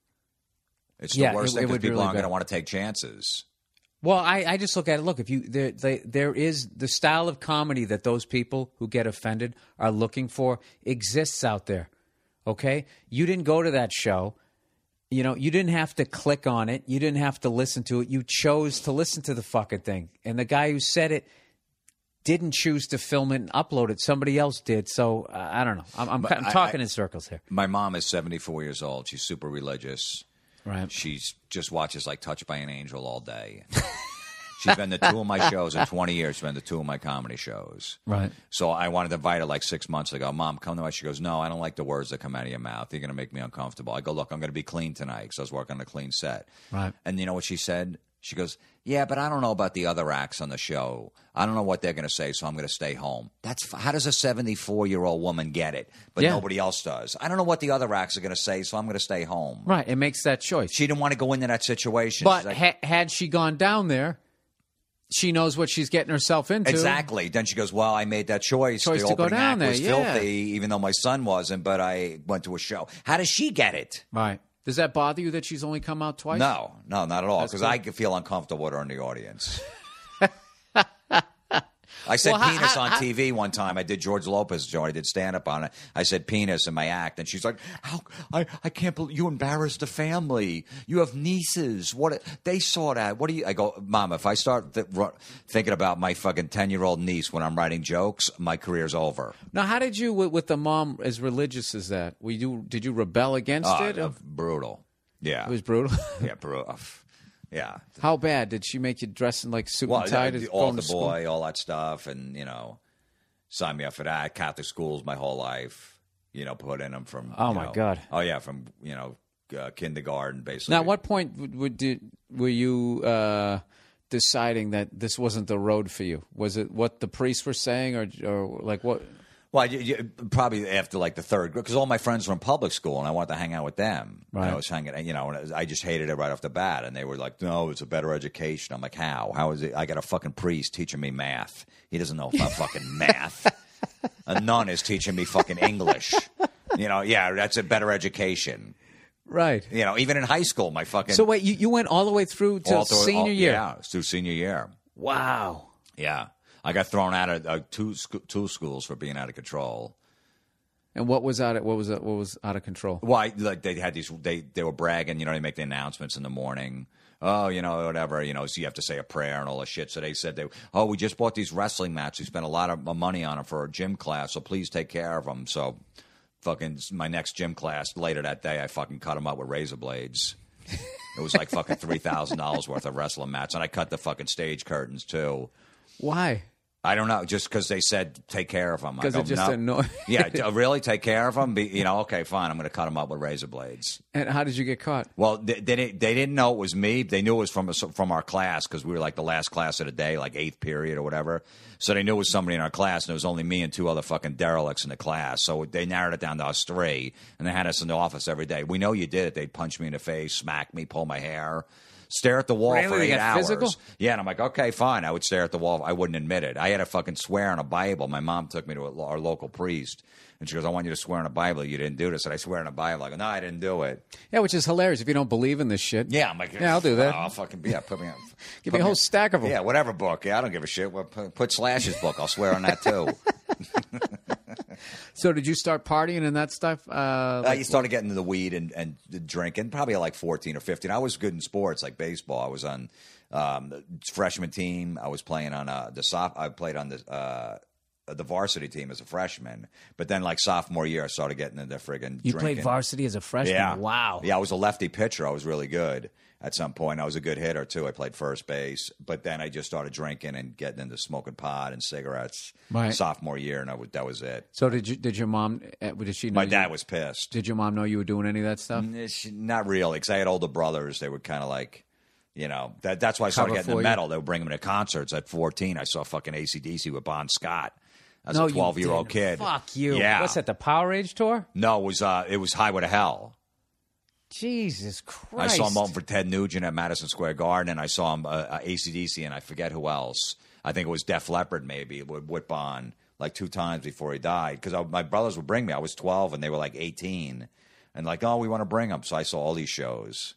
It's the Yeah, worst it- thing it because would be people really aren't going bad. to want to take chances. Well, I, I just look at it. Look, if you there, they, there is the style of comedy that those people who get offended are looking for exists out there. Okay, you didn't go to that show. You know, you didn't have to click on it. You didn't have to listen to it. You chose to listen to the fucking thing. And the guy who said it didn't choose to film it and upload it. Somebody else did. So uh, I don't know. I'm, I'm, I'm I- talking I- in circles here. My mom is seventy-four years old. She's super religious. Right. She's just watches like Touched by an Angel all day. She's been to two of my shows in twenty years. She's been to two of my comedy shows. Right. So I wanted to invite her like six months ago. Mom, come to my. She goes, no, I don't like the words that come out of your mouth. You're going to make me uncomfortable. I go, look, I'm going to be clean tonight because I was working on a clean set. Right. And you know what she said? She goes, yeah, but I don't know about the other acts on the show. I don't know what they're going to say, so I'm going to stay home. That's how does a seventy-four-year-old woman get it, but Yeah. nobody else does? I don't know what the other acts are going to say, so I'm going to stay home. Right. It makes that choice. She didn't want to go into that situation. But She's like, ha- had she gone down there, she knows what she's getting herself into. exactly. Then she goes, well, I made that choice. Choice the to go opening down act there, was yeah. filthy, even though my son wasn't, but I went to a show. How does she get it? Right. Does that bother you that she's only come out twice? No, no, not at all. That's Because cool. I could feel uncomfortable with her in the audience. I said Well, how- penis how- on how- T V one time. I did George Lopez show. I did stand up on it. I said penis in my act, and she's like, "How? I, I can't believe you embarrassed the family. You have nieces. What? They saw that. What do you?" I go, "Mom, if I start th- ru- thinking about my fucking ten year old niece when I'm writing jokes, my career's over." Now, how did you, with, with the mom as religious as that, were you, did you rebel against Uh, it? uh, brutal. Yeah, It was brutal. yeah, brutal. Yeah. How bad? Did she make you dress in like suit Well, and tie? uh, to the go altar to school? boy, all that stuff, and you know, sign me up for that. Catholic schools my whole life. You know, put in them from. Oh, you my know- God. Oh yeah, from you know, uh, kindergarten basically. Now, at what point would, would did, were you uh, deciding that this wasn't the road for you? Was it what the priests were saying, or, or like what? Well, you, you, probably after like the third grade, because all my friends were in public school, and I wanted to hang out with them. Right. And I was hanging, you know, and I just hated it right off the bat. And they were like, "No, it's a better education." I'm like, "How? How is it? I got a fucking priest teaching me math. He doesn't know about fucking math. A nun is teaching me fucking English. You know, yeah, that's a better education. Right. You know, even in high school, my fucking So wait, you, you went all the way through to all through- senior all- year? Yeah, through senior year. Wow. Yeah, I got thrown out of uh, two sc- two schools for being out of control. And what was out of, what was what was out of control? Well, I, like they had these, they they were bragging. You know, they make the announcements in the morning. Oh, you know, whatever. You know, so you have to say a prayer and all this shit. So they said they, oh, we just bought these wrestling matches. We spent a lot of money on them for a gym class. So please take care of them. So, fucking my next gym class later that day, I fucking cut them up with razor blades. It was like fucking three thousand dollars worth of wrestling mats, and I cut the fucking stage curtains too. Why? I don't know, just because they said take care of them. Because it just no. annoyed. Yeah, t- really take care of them. Be, you know, okay, fine. I'm going to cut them up with razor blades. And how did you get caught? Well, they, they didn't. They didn't know it was me. They knew it was from us from our class because we were like the last class of the day, like eighth period or whatever. So they knew it was somebody in our class, and it was only me and two other fucking derelicts in the class. So they narrowed it down to us three, and they had us in the office every day. We know you did it. They'd punch me in the face, smack me, pull my hair. Stare at the wall Really? for They eight got hours. physical? Yeah, and I'm like, okay, fine. I would stare at the wall. I wouldn't admit it. I had to fucking swear on a Bible. My mom took me to a, our local priest, and she goes, I want you to swear on a Bible you didn't do this. And I swear on a Bible. I go, no, I didn't do it. Yeah, which is hilarious if you don't believe in this shit. Yeah, I'm like, Yeah, I'll do that. I'll fucking, yeah, put me on. Give put me a whole stack of them. Yeah, whatever book. Yeah, I don't give a shit. Well, put, put Slash's book. I'll swear on that too. So did you start partying and that stuff? Uh, I started getting into the weed and, and the drinking probably at like fourteen or fifteen. I was good in sports like baseball. I was on um, the freshman team. I was playing on uh, the soft. I played on the uh, the varsity team as a freshman. But then like sophomore year, I started getting into friggin' you drinking. played varsity as a freshman? Yeah. Wow. Yeah, I was a lefty pitcher. I was really good at some point. I was a good hitter, too. I played first base. But then I just started drinking and getting into smoking pot and cigarettes Right. sophomore year, and I was, that was it. So did you? Did your mom? uh, Did she know? My you- dad was pissed. Did your mom know you were doing any of that stuff? Mm, she- Not really, because I had older brothers. They were kind of like, you know, that, that's why I started Cover getting for into you? metal. They would bring them to concerts at fourteen. I saw fucking A C D C with Bon Scott. I was No, a you twelve-year-old didn't. kid. Fuck you. Yeah. What's that? The Power Age tour? No, it was, uh, it was Highway to Hell. Jesus Christ! I saw him open for Ted Nugent at Madison Square Garden, and I saw him uh, uh, A C D C, and I forget who else. I think it was Def Leppard, maybe, with, with Bon, like two times before he died. Because my brothers would bring me. I was twelve, and they were like eighteen. And like, oh, we want to bring them. So I saw all these shows.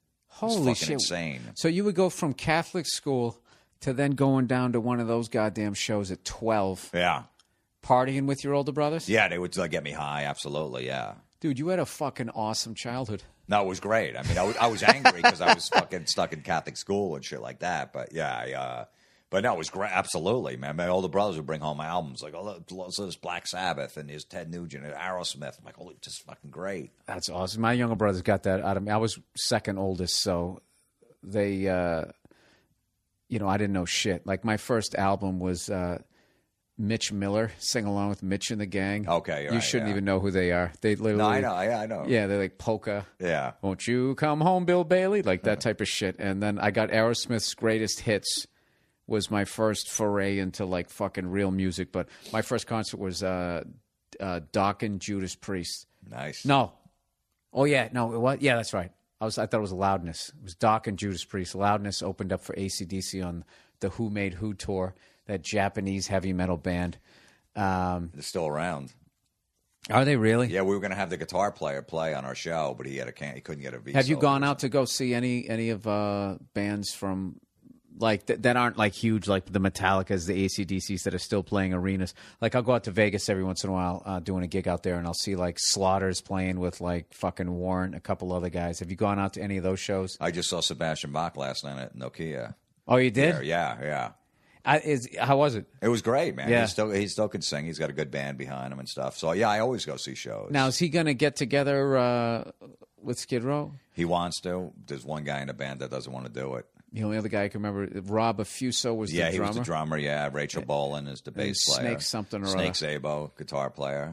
Holy fucking shit! insane. So you would go from Catholic school to then going down to one of those goddamn shows at twelve, Yeah. partying with your older brothers? Yeah, they would like, get me high. Absolutely, yeah. Dude, you had a fucking awesome childhood. No, it was great. I mean, I was, I was angry because I was fucking stuck in Catholic school and shit like that. But yeah, I, uh, but no, it was great. Absolutely, man. My older brothers would bring home albums like, oh, look, so there's Black Sabbath and there's Ted Nugent and Aerosmith. I'm like, holy, just fucking great. That's awesome. My younger brothers got that out of me. I was second oldest, so they, uh, you know, I didn't know shit. Like my first album was uh, Mitch Miller, Sing Along with Mitch and the Gang. Okay, you right, shouldn't yeah. even know who they are. They literally, No, I know. Yeah, I know. yeah, they're like polka. Yeah. Won't you come home, Bill Bailey? Like that type of shit. And then I got Aerosmith's Greatest Hits was my first foray into like fucking real music. But my first concert was uh, uh, Doc and Judas Priest. Nice. No. Oh yeah, no, it was yeah, that's right. I was I thought it was Loudness. It was Doc and Judas Priest. Loudness opened up for A C D C on the Who Made Who tour, that Japanese heavy metal band. Um, They're still around. are they really? Yeah, we were going to have the guitar player play on our show, but he had a can- he couldn't get a visa. Have you gone out to go see any any of uh, bands from like th- that aren't like huge, like the Metallicas, the A C D Cs that are still playing arenas? Like I'll go out to Vegas every once in a while uh, doing a gig out there, and I'll see like Slaughters playing with like fucking Warren, a couple other guys. Have you gone out to any of those shows? I just saw Sebastian Bach last night at Nokia. Oh, you did? There, yeah, yeah. I, is how was it? It was great, man. Yeah. He still he still can sing. He's got a good band behind him and stuff. So yeah, I always go see shows. Now is he going to get together uh, with Skid Row? He wants to. There's one guy in the band that doesn't want to do it. The only other guy I can remember, Rob Affuso, was Yeah, the he drummer. was the drummer. Yeah, Rachel Bolan is the bass player. Snake something or Snake other. Szabo, guitar player.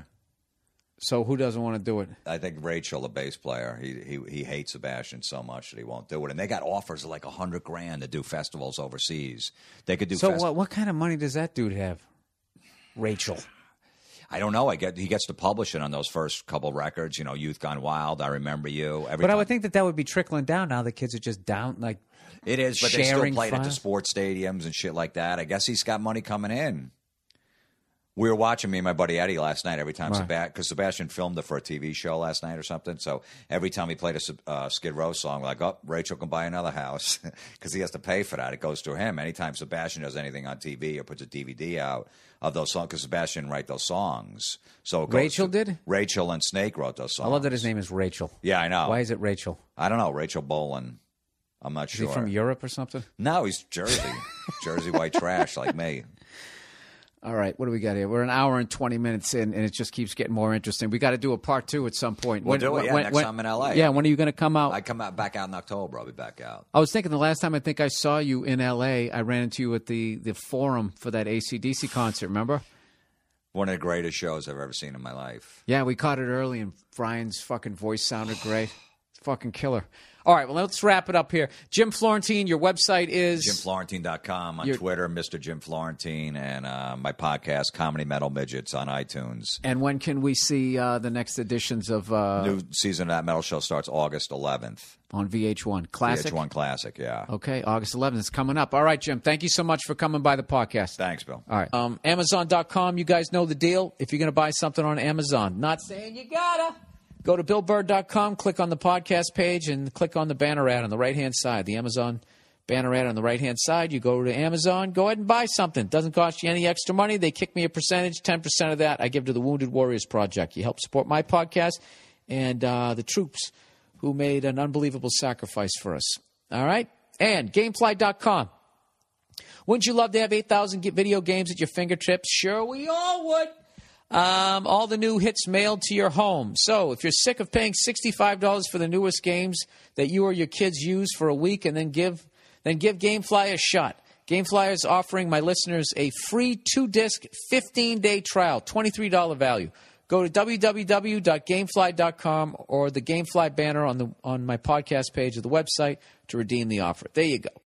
So who doesn't want to do it? I think Rachel, the bass player, he he he hates Sebastian so much that he won't do it. And they got offers of like a hundred grand to do festivals overseas. They could do. So fest- what? What kind of money does that dude have? Rachel. I don't know. I get he gets to publish it on those first couple records. You know, Youth Gone Wild, I Remember You. Every But I time. would think that that would be trickling down now. The kids are just down, like It is, but they still sharing played at the files. sports stadiums and shit like that. I guess he's got money coming in. We were watching, me and my buddy Eddie last night every time, Right. Seba- because Sebastian filmed it for a T V show last night or something. So every time he played a uh, Skid Row song, we're like, oh, Rachel can buy another house because he has to pay for that. It goes through him. Anytime Sebastian does anything on T V or puts a D V D out of those songs, because Sebastian didn't write those songs. So it goes Rachel to- did? Rachel and Snake wrote those songs. I love that his name is Rachel. Yeah, I know. Why is it Rachel? I don't know. Rachel Bolin. I'm not Is sure. he from Europe or something? No, he's Jersey. Jersey white trash like me. All right, what do we got here? We're an hour and twenty minutes in, and it just keeps getting more interesting. We got to do a part two at some point. We'll do it, yeah, next time in L A. Yeah, when are you going to come out? I come out back out in October. I'll be back out. I was thinking the last time I think I saw you in L A, I ran into you at the, the forum for that A C D C concert, remember? One of the greatest shows I've ever seen in my life. Yeah, we caught it early, and Brian's fucking voice sounded great. It's fucking killer. All right, well, let's wrap it up here. Jim Florentine, your website is? Jim Florentine dot com on You're- Twitter, Mister Jim Florentine, and uh, my podcast, Comedy Metal Midgets, on iTunes. And when can we see uh, the next editions of uh, New season of that metal show starts August eleventh. on V H one? Classic? V H one Classic, yeah. Okay, August eleventh is coming up. All right, Jim, thank you so much for coming by the podcast. Thanks, Bill. All right. Um, Amazon dot com, you guys know the deal. If you're going to buy something on Amazon, not saying you gotta, go to Bill Burr dot com, click on the podcast page, and click on the banner ad on the right-hand side, the Amazon banner ad on the right-hand side. You go to Amazon, go ahead and buy something. Doesn't cost you any extra money. They kick me a percentage. ten percent of that I give to the Wounded Warriors Project. You help support my podcast and uh, the troops who made an unbelievable sacrifice for us. All right? And Gamefly dot com. Wouldn't you love to have eight thousand video games at your fingertips? Sure, we all would. Um, all the new hits mailed to your home. So if you're sick of paying sixty-five dollars for the newest games that you or your kids use for a week and then give then give Gamefly a shot. Gamefly is offering my listeners a free two-disc, fifteen-day trial, twenty-three dollars value. Go to w w w dot gamefly dot com or the Gamefly banner on the on my podcast page of the website to redeem the offer. There you go.